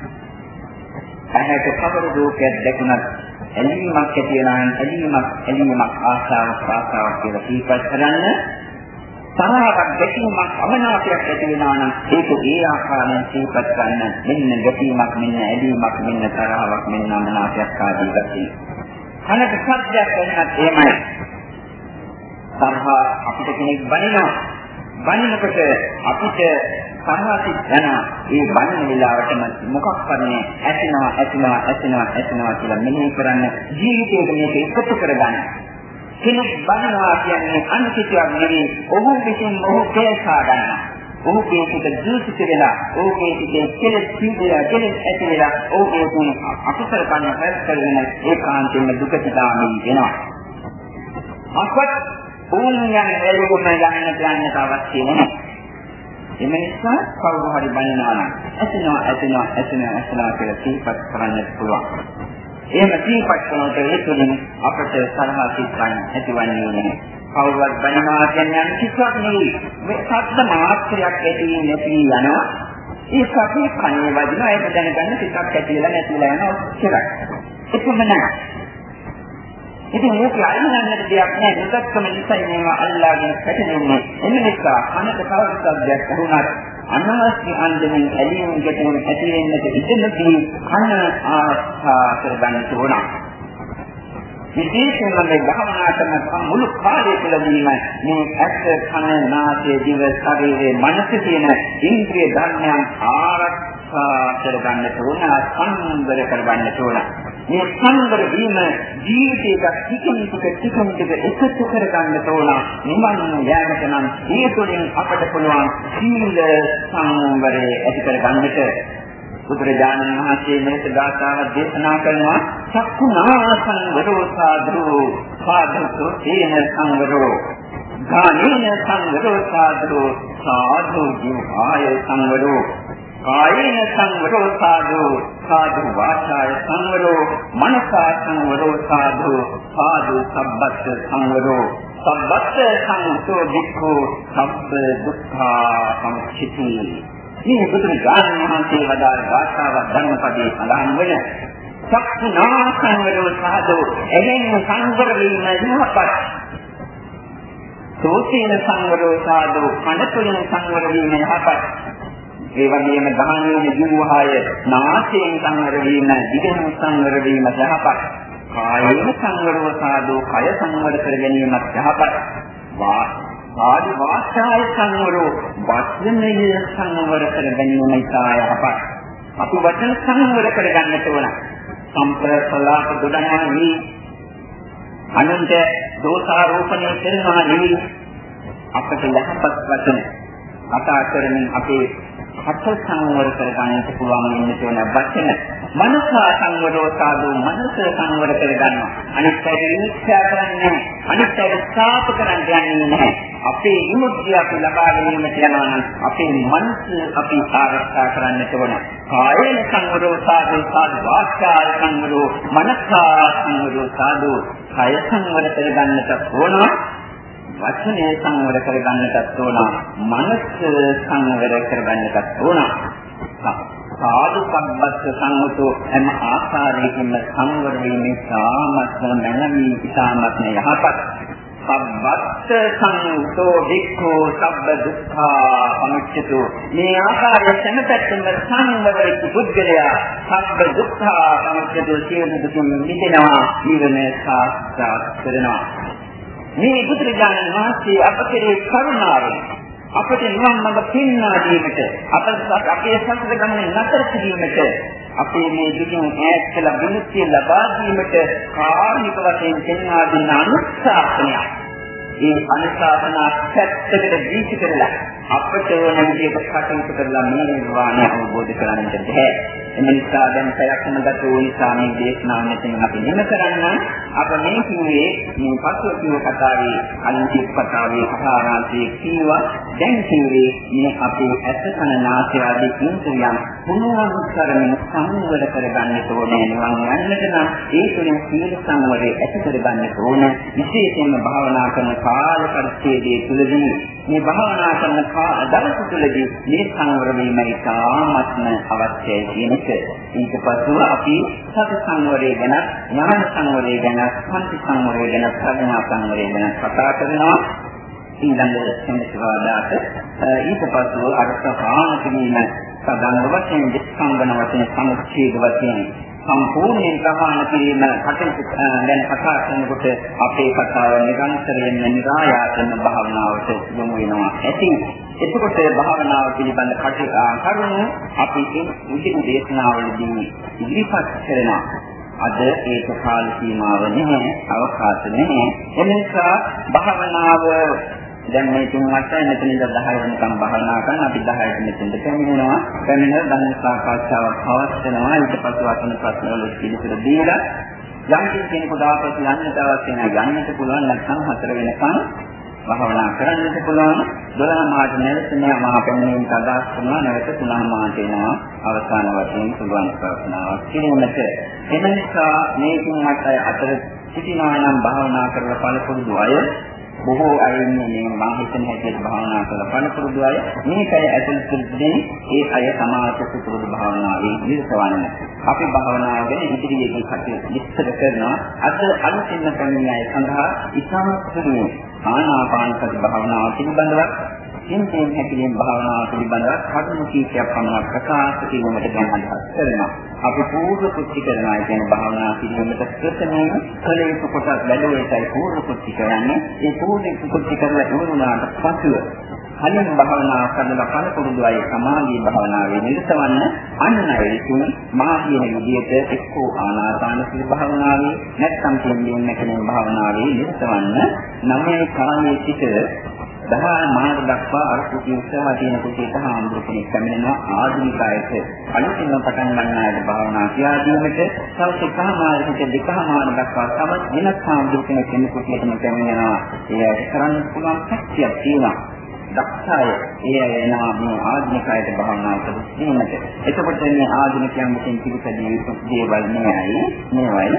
S1: ඇහැට කවර රූපයක් දැකුණත් එළීමක් ඇති වෙනා නම් එළීමක් එළීමක් ආශාවක් ආශාවක් කියලා සිහිපත් කරන්න. තරහක් ගැටීමක් අමනාපයක් ඇති වෙනා නම් ඒක ඒ ආකාරයෙන් සිහිපත් කරන්න. මෙන්න ගැටීමක්, මෙන්න ඇලීමක්, මෙන්න තරහක්, මෙන්න අමනාපයක් ආදී ගැටීම්. කනට සත්‍යයක් වෙනත් එහෙමයි. තරහ අපිට කෙනෙක් බනිනවා. බනිනකොට අපිට තරහසිත යන ඒ බනින වෙලාවටම මොකක් කරන්නේ? ඇතිනවා, ඇතිනවා, ඇතිනවා, ඇතිනවා කියලා මෙනෙහි කරන්න. ජීවිතේට මේක එකතු කරගන්න. කෙනෙක් බණවා කියන්නේ අනිත්‍යයක් නෙවෙයි. ඔහු විසින් ඔහු කෙලසා ගන්නවා. ඔහුගේ සිත දූෂිත වෙලා, ඔහුගේ සිතේ කෙලෙස් පීඩා, කෙලෙස් ඇති වෙලා, ඔහුගේ තුන අකුසල කර්ම රැස් කරගෙන ඒකාන්තයෙන්ම දුකටාමී වෙනවා. අපත් ඕනෑම එළවුම ගන්නට යන්නට අවශ්‍ය නැහැ. එම නිසා කවුරු හරි බණනවා නම් ඇසෙනවා ඇසෙනවා ඇසෙනවා ඇසෙනවා කියලා සිහිපත් කරන්න පුළුවන්. එහෙම සිහිපත් කරනකොට ඒ තුළින් අපට සලහා සිතන්න ඇතිවන්නේ නැහැ. කවුරුත් බණනවා කියන්නේ කිසිවක් නෙවෙයි. මේ සත්‍ය මාත්‍රයක් ඇති නැති යනවා. ඒ සත්‍ය කන්නේ වදිනවා ඒක දැනගන්න ටිකක් ඇතිලා නැතිලා යනවා කියලා. එපමණයි. ඉතින් මේක අයිනන්නට දෙයක් නෑ. මුදක්කම නිසා මේවා අල්ලාගෙන පැටලෙන්නේ. එන්න නිසා අනක කවදාවත් වුණත් අනවශ්‍ය අන්දමින් ඇලීම් ගැටුම් ඇති වෙන්නට ඉඩ කන ආස්ථා කරගන්න ඕන. විශේෂයෙන්ම මේ භවනා කරන මුළු කාලය තුළදීම මේ ඇස කන නාසය දිව ශරීරයේ මනස කියන ඉන්ද්‍රිය ධර්මයන් ආරක්ෂා කරගන්න ඕන, සංවර කරගන්න ඕන. මේ සංවර වීම ජීවිතයක ටිකින් ටික ටිකින් ටික එකතු කරගන්න ඕන. නිවන් යාමට නම් ඒ තුළින් අපට පුළුවන් සීල සංවරය ඇති කරගන්නට. බුදුරජාණන් වහන්සේ මේක ගාථාවක් දේශනා කරනවා. චක්කුණා සංවරෝ සාධු සාධු තේන සංවරෝ ගානේන සංවරෝ සාධු සාධු ජීවාය සංවරෝ කායේන සංවරෝ සාධු සාධු වාචාය සංවරෝ මනසා සංවරෝ සාධු සාධු සම්බත් සංවරෝ සම්බත් සංසෝ වික්ඛෝ සබ්බ දුක්ඛා සමුච්චති. මේ බුදුරජාණන් වහන්සේ වදාළ වාචාවක් ධර්මපදයේ සඳහන් වෙන චක්කුණා සංවරෝ සාධු එවෙන් සංවර වීම යහපත්. සෝතේන සංවරෝ සාධු කනතුලින් සංවර වීම යහපත්. ඒ වගේම දහන්නේ ජීවහාය නාසයෙන් සංවර වීම, දිවෙන් සංවර වීම යහපත්. කායයෙන් සංවරව සාධු කය සංවර කර ගැනීමත් යහපත්. වා ආදි වාචාය සංවරෝ වචනයේ සංවර කර ගැනීම ඉතා යහපත්. අපි වචන සංවර කර ගන්නට ඕන. සම්ප්‍රසලාප දුඩනවා නෙවෙයි. අනන්ත දෝෂාරෝපණය කරනවා නෙවෙයි. අපට යහපත් වචන කතා කරමින් අපේ හත සංවර කරගන්නට පුළුවන් වෙන තෝන වචන. මනසා සංවරෝ සාධු මනස සංවර කරගන්නවා. අනිත්‍යය ඉච්ඡා කරන්නේ අනිත්‍යය සාප කරන්නේ නැහැ. අපේ විමුක්තිය අපි ලබා ගැනීමට යනවා නම් අපේ මනස අපි ආරක්ෂා කරන්නට ඕන. කායේන සංවරෝ සාධු සාධු වාචාය සංවරෝ මනසා සංවරෝ සාධු කය සංවර කරගන්නට ඕන. වචනේ සංවර කරගන්නටත් ඕන, මනස සංවර කරගන්නටත් ඕන. සාදු සම්බත් සංවතෝ එම ආකාරයකින් සංවර වීමේ සාමත්ම නැමී ඉතාමත්ම යහපත්. සම්බත් සංවතෝ වික්ඛෝ සබ්බ දුක්ඛා පමුච්චතු. මේ ආකාරයෙන් සම්පැත්තෙන් සංවරෙක් පුද්ගලයා සබ්බ දුක්ඛා පමුච්චතු සියලු දුකින් මිදෙනවා, ජීවන සාක්ෂාත් කරනවා. මේ බුදුරජාණන් වහන්සේ අප කෙරේ කරුණාවෙන් අපට නිවන් මඟ පෙන්වා දීමට, අපට අපේ සසර ගමනේ නතර කිරීමට, අපේ මේ දුකින් ඈත් කළ විමුක්තිය ලබා දීමට කාර්මික වශයෙන් පෙන්වා දෙන අනුශාසනයක්. ඒ අනුශාසනා පැත්තකට දීච කරලා අපට ඕන විදිහට කටයුතු කරලා මේ නිර්වාණය අවබෝධ කරගන්නට බැහැ. එනිසා දැන් පැයක්ම ගත වූ නිසා මේ දේශනාව මෙතන අපි නිම කරන්න. අප මේ කිව්වේ මේ පස්ව කිව්ව කතාවේ අනිත්‍ය කතාවේ කතාවාසේ කිව්වා. දැන් කිව්වේ මේ අපේ ඇස කන නාසය ආදී ඉන්ද්‍රියන් පුනරුත් කරමින් සංවර කරගන්නට ඕනේ. නිවන් යන්නට නම් ඒ තුළින් සීල සංවරය ඇති කරගන්නට ඕන. විශේෂයෙන්ම භාවනා කරන කාල පරිච්ඡේදයේ තුලදී මේ භාවනා කරන දවස තුලදී මේ සංවර වීම ඉතාමත්ම අවශ්‍යයි කියන එක. ඊට පස්ව අපි සති සංවරය ගැන, ඥාන සංවරය ගැන, සම්පති සංවරය ගැන, ප්‍රඥා සංවරය ගැන කතා කරනවා. ඊළඟ සම්පූර්ණාදාත ඊට පස්ව අර්ථ ප්‍රාණ කිරීම සදාන වශයෙන් දෙස්කන්ධන වශයෙන් සමුච්ඡේද වශයෙන් සම්පූර්ණයෙන් ප්‍රමාණ කිරීම කටයුතු දැන් කතා කරනකොට අපේ කතාව නිරන්තරයෙන් නිරායාසන භාවනාවට යොමු වෙනවා. ඇති එතකොට භාවනාව පිළිබඳ කරුණු අපි ඉදිරි දේශනාවලදී ඉදිරිපත් කරනවා. අද ඒක කාල සීමාව නැහැ, අවකාශ නැහැ. එනිසා භාවනාව දැන් මේ තුන් වටේ මෙතන ඉඳලා දහය වෙනකම් භාවනා කරන අපි දහයට මෙතෙන්ට පැමිණෙනවා. පැමිණෙන ධර්ම සාකච්ඡාවක් පවත්වනවා. ඊට පස්සේ වචන ප්‍රශ්න වල පිළිතුරු දීලා යම් කෙනෙකුට ආපසු යන්නට අවශ්‍ය නැහැ. යන්නට පුළුවන් නැත්නම් හතර වෙනකම් භාවනා කරන්නට පුළුවන්. දොළහ මාස නැවත මහා පැමිණීමට අදහස් කරනවා. නැවත තුනහ මාස වෙනවා. අවසාන වශයෙන් සුභාන් ප්‍රාර්ථනාවක් කිරීමට. එම නිසා මේ තුන් වටේ අතර සිටිනා නම් භාවනා කරලා පළපුරුදු අය බොහෝ අය ඉන්නේ මම හිතන හැටියට භාවනා කරලා පළපුරුදු අය මේකයි ඇතුළතදී ඒ අය සමාජ සුපුරුදු භාවනාවේ නිරතවන්න. අපි භාවනාව ගැන ඉදිරියේදී කටයුතු විස්තර කරනවා. අද අලුතින්ම පැමිණි අය සඳහා ඉතාම සුළුයි ආනාපාන සති භාවනාව පිළිබඳව සින්තෙන් හැකලින් භාවනාව පිළිබඳව කරුණු කීපයක් පමණක් ප්‍රකාශ කිරීමට දැන් අදහස් කරනවා. අපි පූර්ව කුච්චි කරනවා කියන භාවනා පිළිබඳව ප්‍රථමයෙන් කල යුතු කොටස් බැලුවේයි පූර්ව කුච්චි කරන්නේ. ඒ පූර්ව කුච්චි කරලා ඉවරුනාට පසුව කලින් භාවනා කරලා පළපුරුදු අය සමාධි භාවනාවේ නිරතවන්න අන්න අය විසින් මා කියන විදිහට එක්කෝ ආනාපාන සති භාවනාවේ නැත්නම් කියන්නේ නැකෙන භාවනාවේ නිරතවන්න නමේ කාමයේ සිට දහ මාර්ග දක්වා අර කුටියේවා තියෙන කුටියට හාමුදුරු කෙනෙක් පැමිණෙනවා ආධුනිකයෙක් අලුතින්ම පටන් ගන්නාට භාවනා කියා දීමට තව එකමාරකට දෙකමාර දක්වා තම වෙනත් හාමුදුරු කෙනෙක් එන කුටියටම පැමිණෙනවා. ඒ කරන්න පුළුවන් ශක්තියක් තියෙනවා. දක්ෂය ඒ එනවා මේ ආධුනිකයට භාවනා කරගන්නට. එතකොට මේ ආධුනිකයන් මෙතෙන් පිළිපැදිය යුතු දේවල් නෙවෙයි මේවයි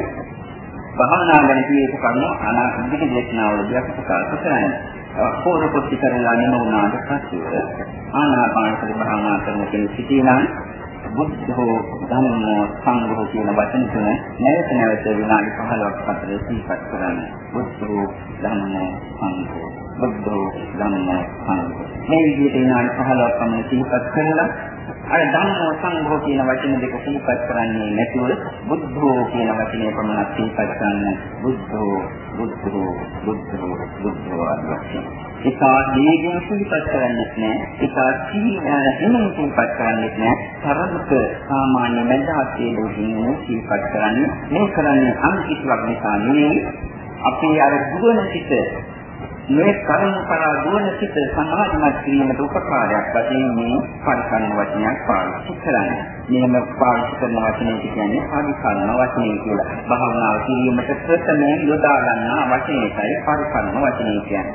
S1: භාවනා ගැන කියපු කරුණු අනාගත දේශනාවලදී අපි ප්‍රකාශ කරන්නේ. පොර පොත්ති කරලා නෙමෝනාට පස්සේ ආනාපාන සති භාවනා කරන කෙනෙක් සිටිනා බුද්ධෝ ධම්මෝ සංඝෝ කියන වචන තුන නැවත නැවත විනාඩි පහළොවක් අතර සිහිපත් කරන්නේ. බුද්ධෝ ධම්මෝ සංඝෝ බුද්ධෝ ධම්මෝ සංඝෝ මේ විදිහට විනාඩි පහළොවක් පමණ සිහිපත් කරලා අර ධම්මෝ සංඝෝ කියන වචන දෙක සිහිපත් කරන්නේ නැතුව බුද්ධෝ කියන වචනේ පමණක් සිහිපත් කරන බුද්ධෝ බුද්ධෝ බුද්ධෝ බුද්ධෝ ආදී ඒක දීගෙන සිහිපත් කරන්නේ නැහැ. ඒක සීන හිමින් සිහිපත් කරන්නේ නැහැ. තරමක සාමාන්‍ය මැදහත්යේ දෝෂින් සිහිපත් කරන්නේ මේ කරන්නේ අන්තිමක් නිසා නෙවෙයි. අපි අර දුවන සිට මේ කර්ම කරා දුවන සිට සමාධිමත් කිරීමට උපකාරයක් වශයෙන් මේ පරිකරණ වචනයක් පාවිච්චි කරන්නේ. මේම පාවිච්චි කරන වචනේ කියන්නේ පරිකරණ වචනේ කියලා. භාවනාව කිරීමට ප්‍රථමයෙන් යොදා ගන්නා වචනයයි පරිකරණ වචනේ කියන්නේ.